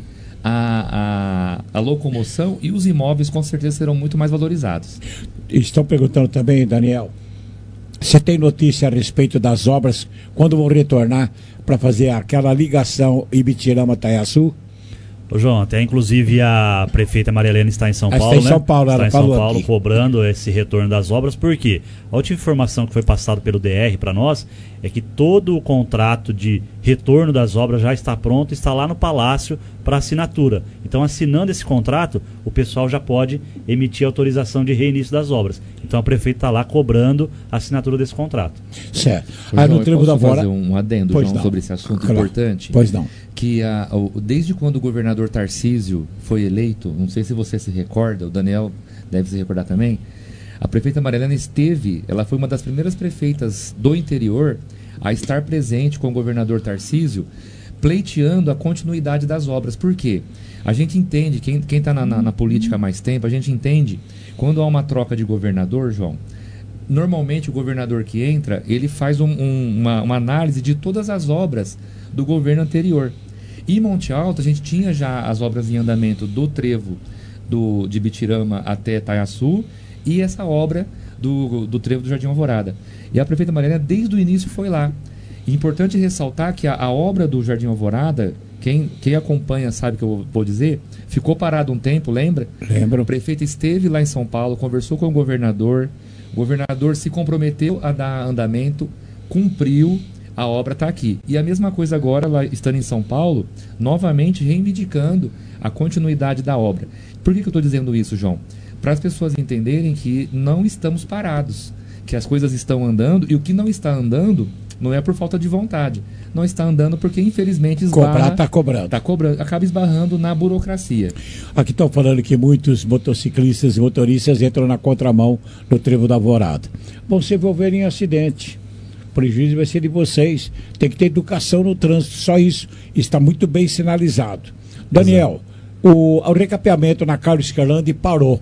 a locomoção, e os imóveis com certeza serão muito mais valorizados. Estão perguntando também, Daniel, você tem notícia a respeito das obras, quando vão retornar para fazer aquela ligação Ibitirama-Taiaçu? Ô João, até inclusive a prefeita Maria Helena está em São Paulo, está em São Paulo, está em São Paulo cobrando esse retorno das obras, porque a última informação que foi passada pelo DR para nós é que todo o contrato de retorno das obras já está pronto, está lá no Palácio para assinatura. Então, assinando esse contrato, o pessoal já pode emitir autorização de reinício das obras. Então, a prefeita está lá cobrando a assinatura desse contrato. Certo. Aí no Trevo da Alvorada, fazer um adendo, João, sobre esse assunto importante. Pois não. Que desde quando o governador Tarcísio foi eleito, não sei se você se recorda, o Daniel deve se recordar também, a prefeita Maria Helena ela foi uma das primeiras prefeitas do interior a estar presente com o governador Tarcísio, pleiteando a continuidade das obras. Por quê? A gente entende, quem está na política há mais tempo, a gente entende, quando há uma troca de governador, João, normalmente o governador que entra, ele faz uma análise de todas as obras do governo anterior. E em Monte Alto, a gente tinha já as obras em andamento do trevo de Ibitirama até Taiaçu, e essa obra do trevo do Jardim Alvorada. E a prefeita Maria Helena, desde o início, foi lá. E é importante ressaltar que a obra do Jardim Alvorada, quem acompanha sabe o que eu vou dizer, ficou parado um tempo, lembra? Lembro. O prefeito esteve lá em São Paulo, conversou com o governador se comprometeu a dar andamento, cumpriu, a obra está aqui. E a mesma coisa agora, lá, estando em São Paulo, novamente reivindicando a continuidade da obra. Por que eu estou dizendo isso, João? Para as pessoas entenderem que não estamos parados, que as coisas estão andando, e o que não está andando não é por falta de vontade, não está andando porque infelizmente está cobrando, acaba esbarrando na burocracia. Aqui estão falando que muitos motociclistas e motoristas entram na contramão no Trevo da Alvorada, vão se envolver em acidente, o prejuízo vai ser de vocês, tem que ter educação no trânsito, só isso está muito bem sinalizado. Daniel, o recapeamento na Carlos Quirlande parou.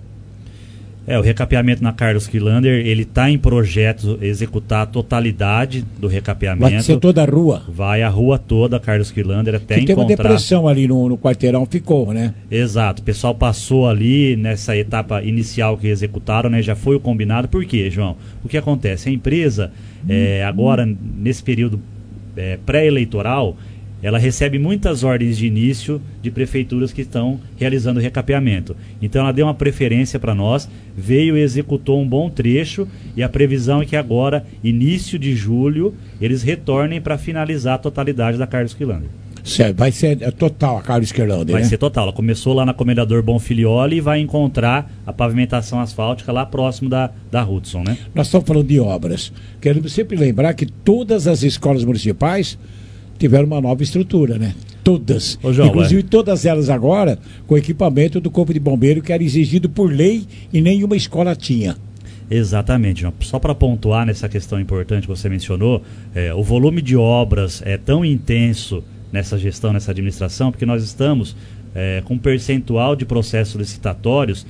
O recapeamento na Carlos Quirlander, ele está em projeto executar a totalidade do recapeamento. Vai ser toda a rua? Vai a rua toda, Carlos Quirlander, até que encontrar... Tem uma depressão ali no quarteirão, ficou, né? Exato, o pessoal passou ali nessa etapa inicial que executaram, né? Já foi o combinado. Por quê, João? O que acontece? A empresa, agora, nesse período pré-eleitoral, ela recebe muitas ordens de início de prefeituras que estão realizando o recapeamento. Então ela deu uma preferência para nós, veio e executou um bom trecho, e a previsão é que agora, início de julho, eles retornem para finalizar a totalidade da Carlos Quirlander. Certo, vai ser total a Carlos Quirlander, Vai né? ser total. Ela começou lá na Comendador Bonfilioli e vai encontrar a pavimentação asfáltica lá próximo da Hudson, né? Nós estamos falando de obras. Queremos sempre lembrar que todas as escolas municipais tiveram uma nova estrutura, né? Todas. Ô, João, inclusive todas elas agora com equipamento do Corpo de Bombeiro, que era exigido por lei e nenhuma escola tinha. Exatamente, João. Só para pontuar nessa questão importante que você mencionou, o volume de obras é tão intenso nessa gestão, nessa administração, porque nós estamos com um percentual de processos licitatórios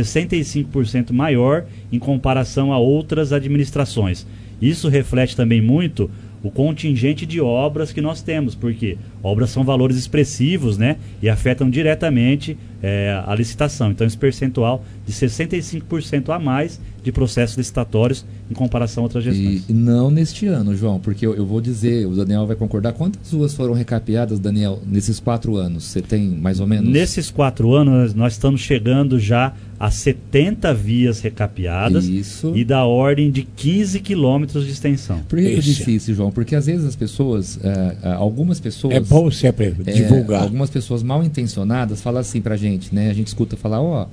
65% maior em comparação a outras administrações. Isso reflete também muito o contingente de obras que nós temos, porque obras são valores expressivos, né? E afetam diretamente a licitação. Então, esse percentual de 65% a mais de processos licitatórios em comparação a outras gestões. E não neste ano, João, porque eu vou dizer, o Daniel vai concordar, quantas ruas foram recapeadas, Daniel, nesses 4 anos? Você tem mais ou menos? Nesses 4 anos, nós estamos chegando já a 70 vias recapeadas. Isso. E da ordem de 15 quilômetros de extensão. Por que é difícil, João? Porque às vezes as pessoas, algumas pessoas... É bom sempre divulgar. Algumas pessoas mal intencionadas falam assim pra gente, né? A gente escuta falar,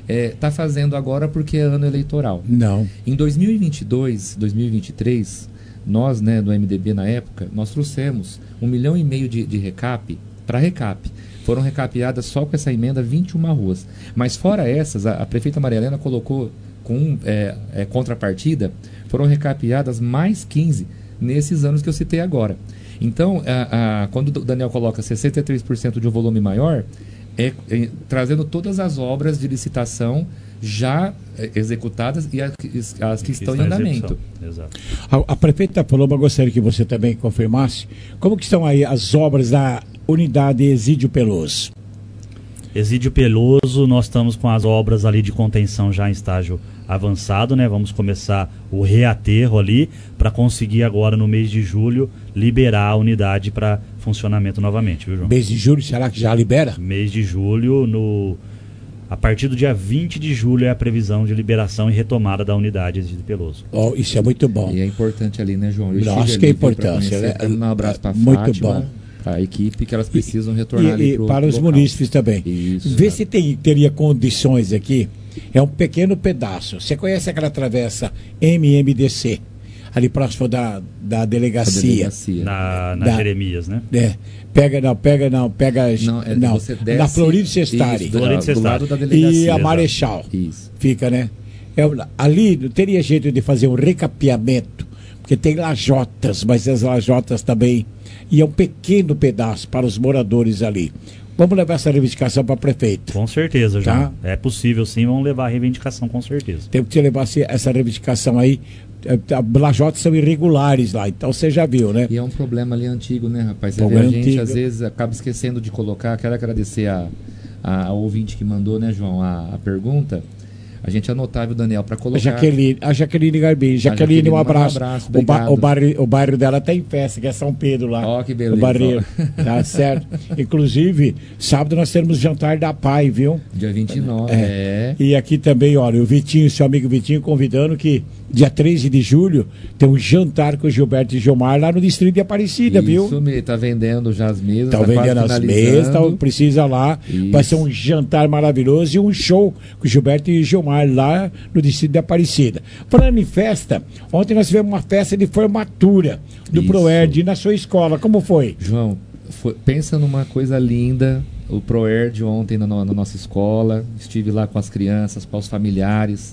está fazendo agora porque é ano eleitoral. Não. Em 2022, 2023, nós, né, do MDB na época, nós trouxemos 1,5 milhão de recap para recap. Foram recapeadas só com essa emenda 21 ruas. Mas fora essas, a prefeita Maria Helena colocou com contrapartida, foram recapeadas mais 15 nesses anos que eu citei agora. Então, quando o Daniel coloca 63% de um volume maior, trazendo todas as obras de licitação já executadas e as que estão em andamento. Exato. A prefeita Paloma, gostaria que você também confirmasse como que estão aí as obras da unidade Exídio Peloso. Exídio Peloso, nós estamos com as obras ali de contenção já em estágio avançado, né? Vamos começar o reaterro ali para conseguir agora no mês de julho liberar a unidade para funcionamento novamente, viu, João? Mês de julho, será que já libera? Mês de julho, a partir do dia 20 de julho é a previsão de liberação e retomada da unidade Exídio Peloso. Oh, isso é muito bom. E é importante ali, né, João? Eu acho que é importante. Um abraço para a Fátima, bom. A equipe que elas precisam retornar ali e para os local. munícipes também. Isso, vê se teria condições aqui. É um pequeno pedaço. Você conhece aquela travessa MMDC? Ali próximo da delegacia. Na Jeremias, né? Pega na Florido Sestari. Do lado da delegacia. E a Marechal. Isso. Fica, né? Ali não teria jeito de fazer um recapeamento, porque tem lajotas, mas as lajotas também. E é um pequeno pedaço para os moradores ali. Vamos levar essa reivindicação para a prefeita. Com certeza, já. Tá? É possível, sim. Vamos levar a reivindicação, com certeza. Tem que levar essa reivindicação aí. As lajotas são irregulares lá, então você já viu, né? E é um problema ali antigo, né, rapaz? Você vê, a gente às vezes acaba esquecendo de colocar. Quero agradecer a ouvinte que mandou, né, João, a pergunta. A gente anotava o Daniel para colocar. A Jaqueline Garbim. Jaqueline, um abraço. O bairro dela tem festa, que é São Pedro lá. Ó, que beleza. O Barreiro. Tá certo. Inclusive, sábado nós teremos jantar da PAI, viu? Dia 29. E aqui também, olha, o Vitinho, seu amigo Vitinho, convidando que dia 13 de julho tem um jantar com o Gilberto e Gilmar lá no distrito de Aparecida, viu? Isso, tá vendendo já as mesas. Tá vendendo as mesas, precisa lá. Isso. Vai ser um jantar maravilhoso e um show com o Gilberto e Gilmar lá no distrito de Aparecida. Falando em festa, ontem nós tivemos uma festa de formatura do Proerd na sua escola. Como foi? João, pensa numa coisa linda. O Proerd ontem na nossa escola, estive lá com as crianças, com os familiares,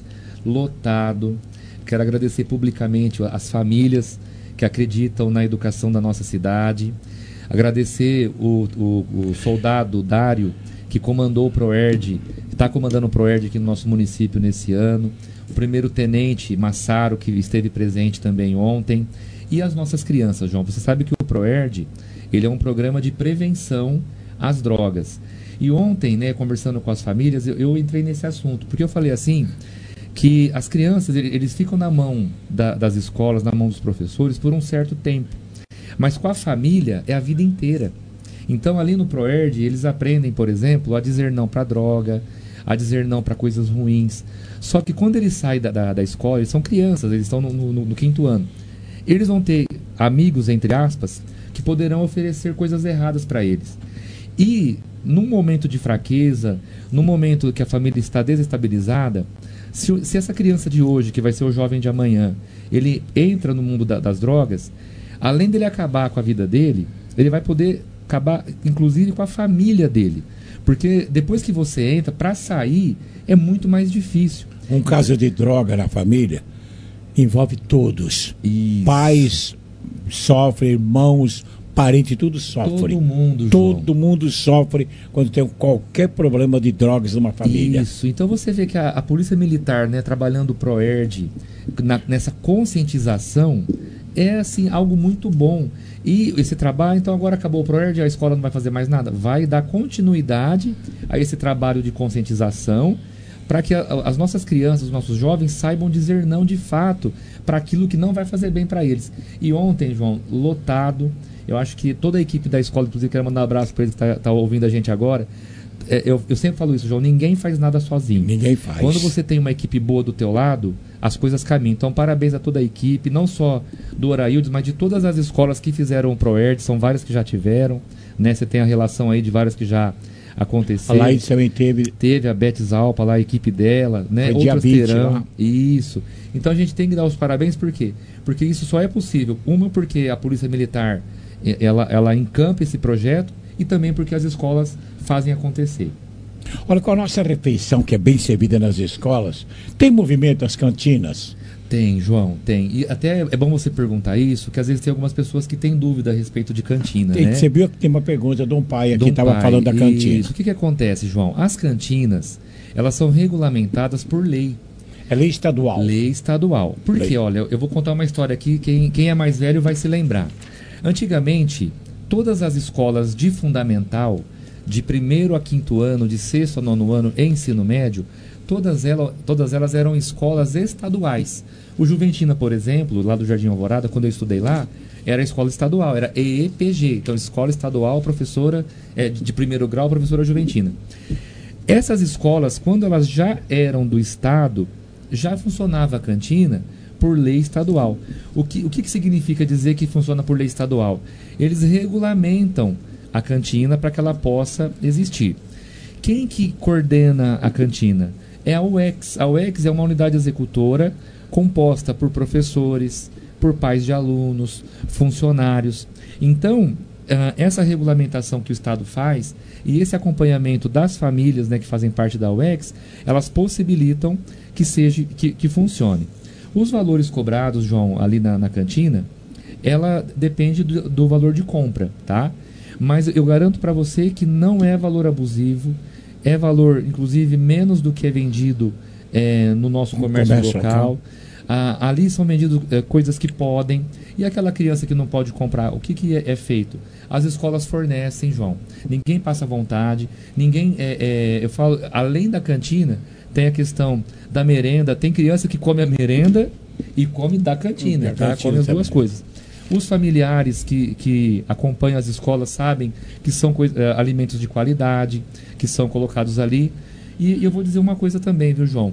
lotado. Quero agradecer publicamente as famílias que acreditam na educação da nossa cidade. Agradecer o soldado Dário, que comandou o Proerd, está comandando o Proerd aqui no nosso município nesse ano. O primeiro-tenente Massaro, que esteve presente também ontem. E as nossas crianças, João. Você sabe que o Proerd, ele é um programa de prevenção às drogas. E ontem, né, conversando com as famílias, eu entrei nesse assunto, porque eu falei assim, que as crianças, eles ficam na mão das escolas, na mão dos professores por um certo tempo. Mas com a família é a vida inteira. Então, ali no Proerd, eles aprendem, por exemplo, a dizer não para droga, a dizer não para coisas ruins. Só que quando eles saem da escola, eles são crianças, eles estão no 5º ano. Eles vão ter amigos, entre aspas, que poderão oferecer coisas erradas para eles. E, num momento de fraqueza, num momento que a família está desestabilizada, se essa criança de hoje, que vai ser o jovem de amanhã, ele entra no mundo das drogas, além dele acabar com a vida dele, ele vai poder acabar, inclusive, com a família dele. Porque depois que você entra, para sair, é muito mais difícil. Um caso de droga na família envolve todos. Isso. Pais sofrem, irmãos, parentes, tudo sofre. Todo mundo, Todo mundo sofre quando tem qualquer problema de drogas numa família. Isso. Então você vê que a Polícia Militar, né, trabalhando o Proerd, nessa conscientização, é assim, algo muito bom. E esse trabalho, então agora acabou o Proerd, a escola não vai fazer mais nada. Vai dar continuidade a esse trabalho de conscientização para que as nossas crianças, os nossos jovens saibam dizer não de fato para aquilo que não vai fazer bem para eles. E ontem, João, lotado. Eu acho que toda a equipe da escola, inclusive quero mandar um abraço para eles que tá ouvindo a gente agora. Eu sempre falo isso, João, ninguém faz nada sozinho. Ninguém faz. Quando você tem uma equipe boa do teu lado, as coisas caminham. Então, parabéns a toda a equipe, não só do Oraildes, mas de todas as escolas que fizeram o Proerd, são várias que já tiveram, né? Você tem a relação aí de várias que já acontecer. A Laís também teve. Teve a Beth Zalpa lá, a equipe dela, né? Foi Outras dia 20 terão. lá. Isso. Então a gente tem que dar os parabéns, por quê? Porque isso só é possível. Uma, porque a Polícia Militar ela encampa esse projeto, e também porque as escolas fazem acontecer. Olha, com a nossa refeição, que é bem servida nas escolas, tem movimento nas cantinas? Tem, João, tem. E até é bom você perguntar isso, que às vezes tem algumas pessoas que têm dúvida a respeito de cantina, né? Você viu que tem uma pergunta de um pai aqui que estava falando da cantina. Isso. O que acontece, João? As cantinas, elas são regulamentadas por lei. É lei estadual. Lei estadual. Porque, olha, eu vou contar uma história aqui, quem é mais velho vai se lembrar. Antigamente, todas as escolas de fundamental, de 1º a 5º ano, de 6º a 9º ano em ensino médio, todas elas eram escolas estaduais. O Juventina, por exemplo, lá do Jardim Alvorada, quando eu estudei lá, era escola estadual, era EEPG, então Escola Estadual, professora de 1º grau, professora Juventina. Essas escolas, quando elas já eram do Estado, já funcionava a cantina por lei estadual. O que significa dizer que funciona por lei estadual? Eles regulamentam a cantina para que ela possa existir. Quem que coordena a cantina? É a UEX. A UEX é uma unidade executora composta por professores, por pais de alunos, funcionários. Então, essa regulamentação que o Estado faz e esse acompanhamento das famílias, né, que fazem parte da UEX, elas possibilitam que funcione. Os valores cobrados, João, ali na cantina, ela depende do valor de compra, tá? Mas eu garanto para você que não é valor abusivo, é valor, inclusive, menos do que é vendido no nosso comércio local. Ali são vendidas coisas que podem. E aquela criança que não pode comprar, o que é feito? As escolas fornecem, João. Ninguém passa vontade, ninguém... eu falo, além da cantina, tem a questão da merenda. Tem criança que come a merenda e come da cantina, tá? Come as duas coisas. Os familiares que acompanham as escolas sabem que são alimentos de qualidade, que são colocados ali. E eu vou dizer uma coisa também, viu, João?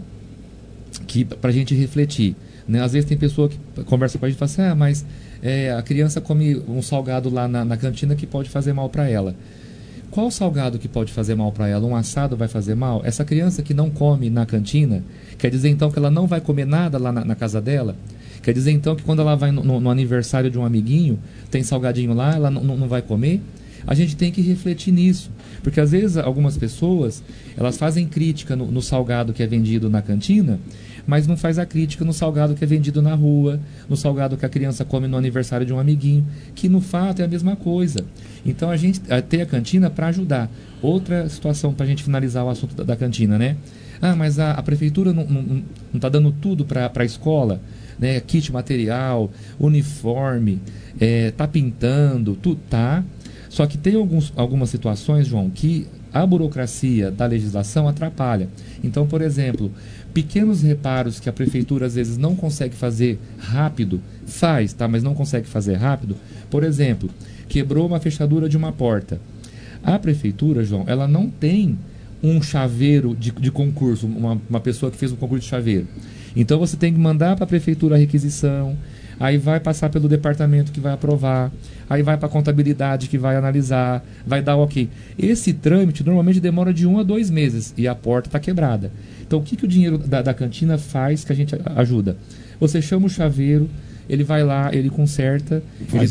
Que para a gente refletir, né? Às vezes tem pessoa que conversa com a gente e fala assim, mas a criança come um salgado lá na cantina que pode fazer mal para ela. Qual salgado que pode fazer mal para ela? Um assado vai fazer mal? Essa criança que não come na cantina, quer dizer então que ela não vai comer nada lá na casa dela? Quer dizer então que quando ela vai no aniversário de um amiguinho, tem salgadinho lá, ela não vai comer? A gente tem que refletir nisso, porque às vezes algumas pessoas, elas fazem crítica no salgado que é vendido na cantina, mas não faz a crítica no salgado que é vendido na rua, no salgado que a criança come no aniversário de um amiguinho, que no fato é a mesma coisa. Então a gente tem a cantina para ajudar. Outra situação para a gente finalizar o assunto da cantina, né? Mas a prefeitura não está dando tudo para a escola, né? Kit material, uniforme, tá pintando, tudo tá. Só que tem algumas situações, João, que a burocracia da legislação atrapalha. Então, por exemplo, pequenos reparos que a prefeitura às vezes não consegue fazer rápido, faz, tá? Mas não consegue fazer rápido. Por exemplo, quebrou uma fechadura de uma porta. A prefeitura, João, ela não tem um chaveiro de concurso, uma pessoa que fez um concurso de chaveiro. Então você tem que mandar para a prefeitura a requisição, aí vai passar pelo departamento que vai aprovar, aí vai para a contabilidade que vai analisar, vai dar ok. Esse trâmite normalmente demora de 1 a 2 meses e a porta está quebrada. Então o que o dinheiro da cantina faz que a gente ajuda? Você chama o chaveiro, ele vai lá, ele conserta,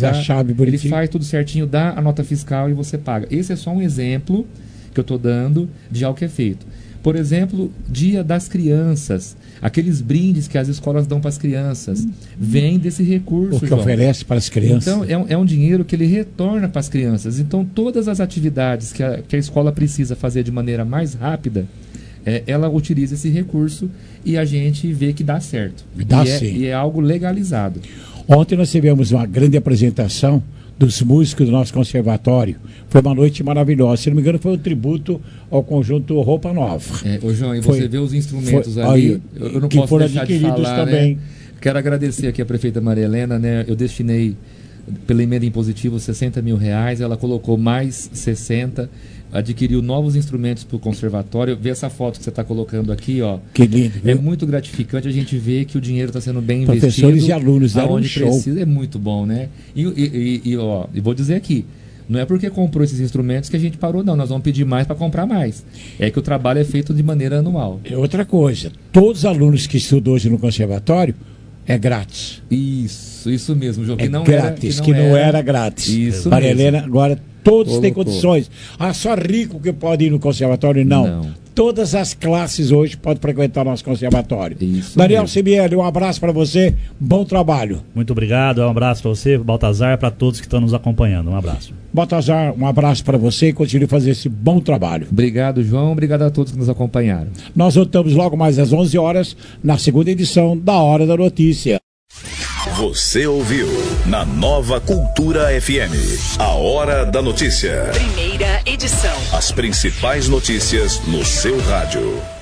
ele faz tudo certinho, dá a nota fiscal e você paga. Esse é só um exemplo que eu estou dando de algo que é feito. Por exemplo, Dia das Crianças, aqueles brindes que as escolas dão para as crianças, vem desse recurso. O que oferece para as crianças. Então, é um dinheiro que ele retorna para as crianças. Então, todas as atividades que a escola precisa fazer de maneira mais rápida, ela utiliza esse recurso e a gente vê que dá certo. E é algo legalizado. Ontem nós tivemos uma grande apresentação dos músicos do nosso conservatório. Foi uma noite maravilhosa. Se não me engano, foi um tributo ao conjunto Roupa Nova. Ô João, e você vê os instrumentos ali, eu não posso deixar de falar, também. Né? Quero agradecer aqui a prefeita Maria Helena, né? Eu destinei, pela emenda impositiva, R$60 mil, ela colocou mais 60, adquiriu novos instrumentos para o conservatório. Vê essa foto que você está colocando aqui, ó. Que lindo. É muito gratificante a gente ver que o dinheiro está sendo bem Professores investido. Professores e alunos deram um show. Precisa, é muito bom, né? E vou dizer aqui, Não é porque comprou esses instrumentos que a gente parou, não. Nós vamos pedir mais para comprar mais. É que o trabalho é feito de maneira anual. É outra coisa. Todos os alunos que estudam hoje no conservatório é grátis. Isso mesmo, João. É grátis, que não era grátis. Isso Maria mesmo. Helena, agora todos têm Colocou. condições. Ah, só rico que pode ir no conservatório? Não. Todas as classes hoje podem frequentar nosso conservatório. Daniel Sibieli, um abraço para você, bom trabalho. Muito obrigado, um abraço para você, Baltazar, para todos que estão nos acompanhando. Um abraço. Baltazar, um abraço para você e continue a fazer esse bom trabalho. Obrigado, João. Obrigado a todos que nos acompanharam. Nós voltamos logo mais às 11 horas na segunda edição da Hora da Notícia. Você ouviu na Nova Cultura FM, a Hora da Notícia. Primeira edição. As principais notícias no seu rádio.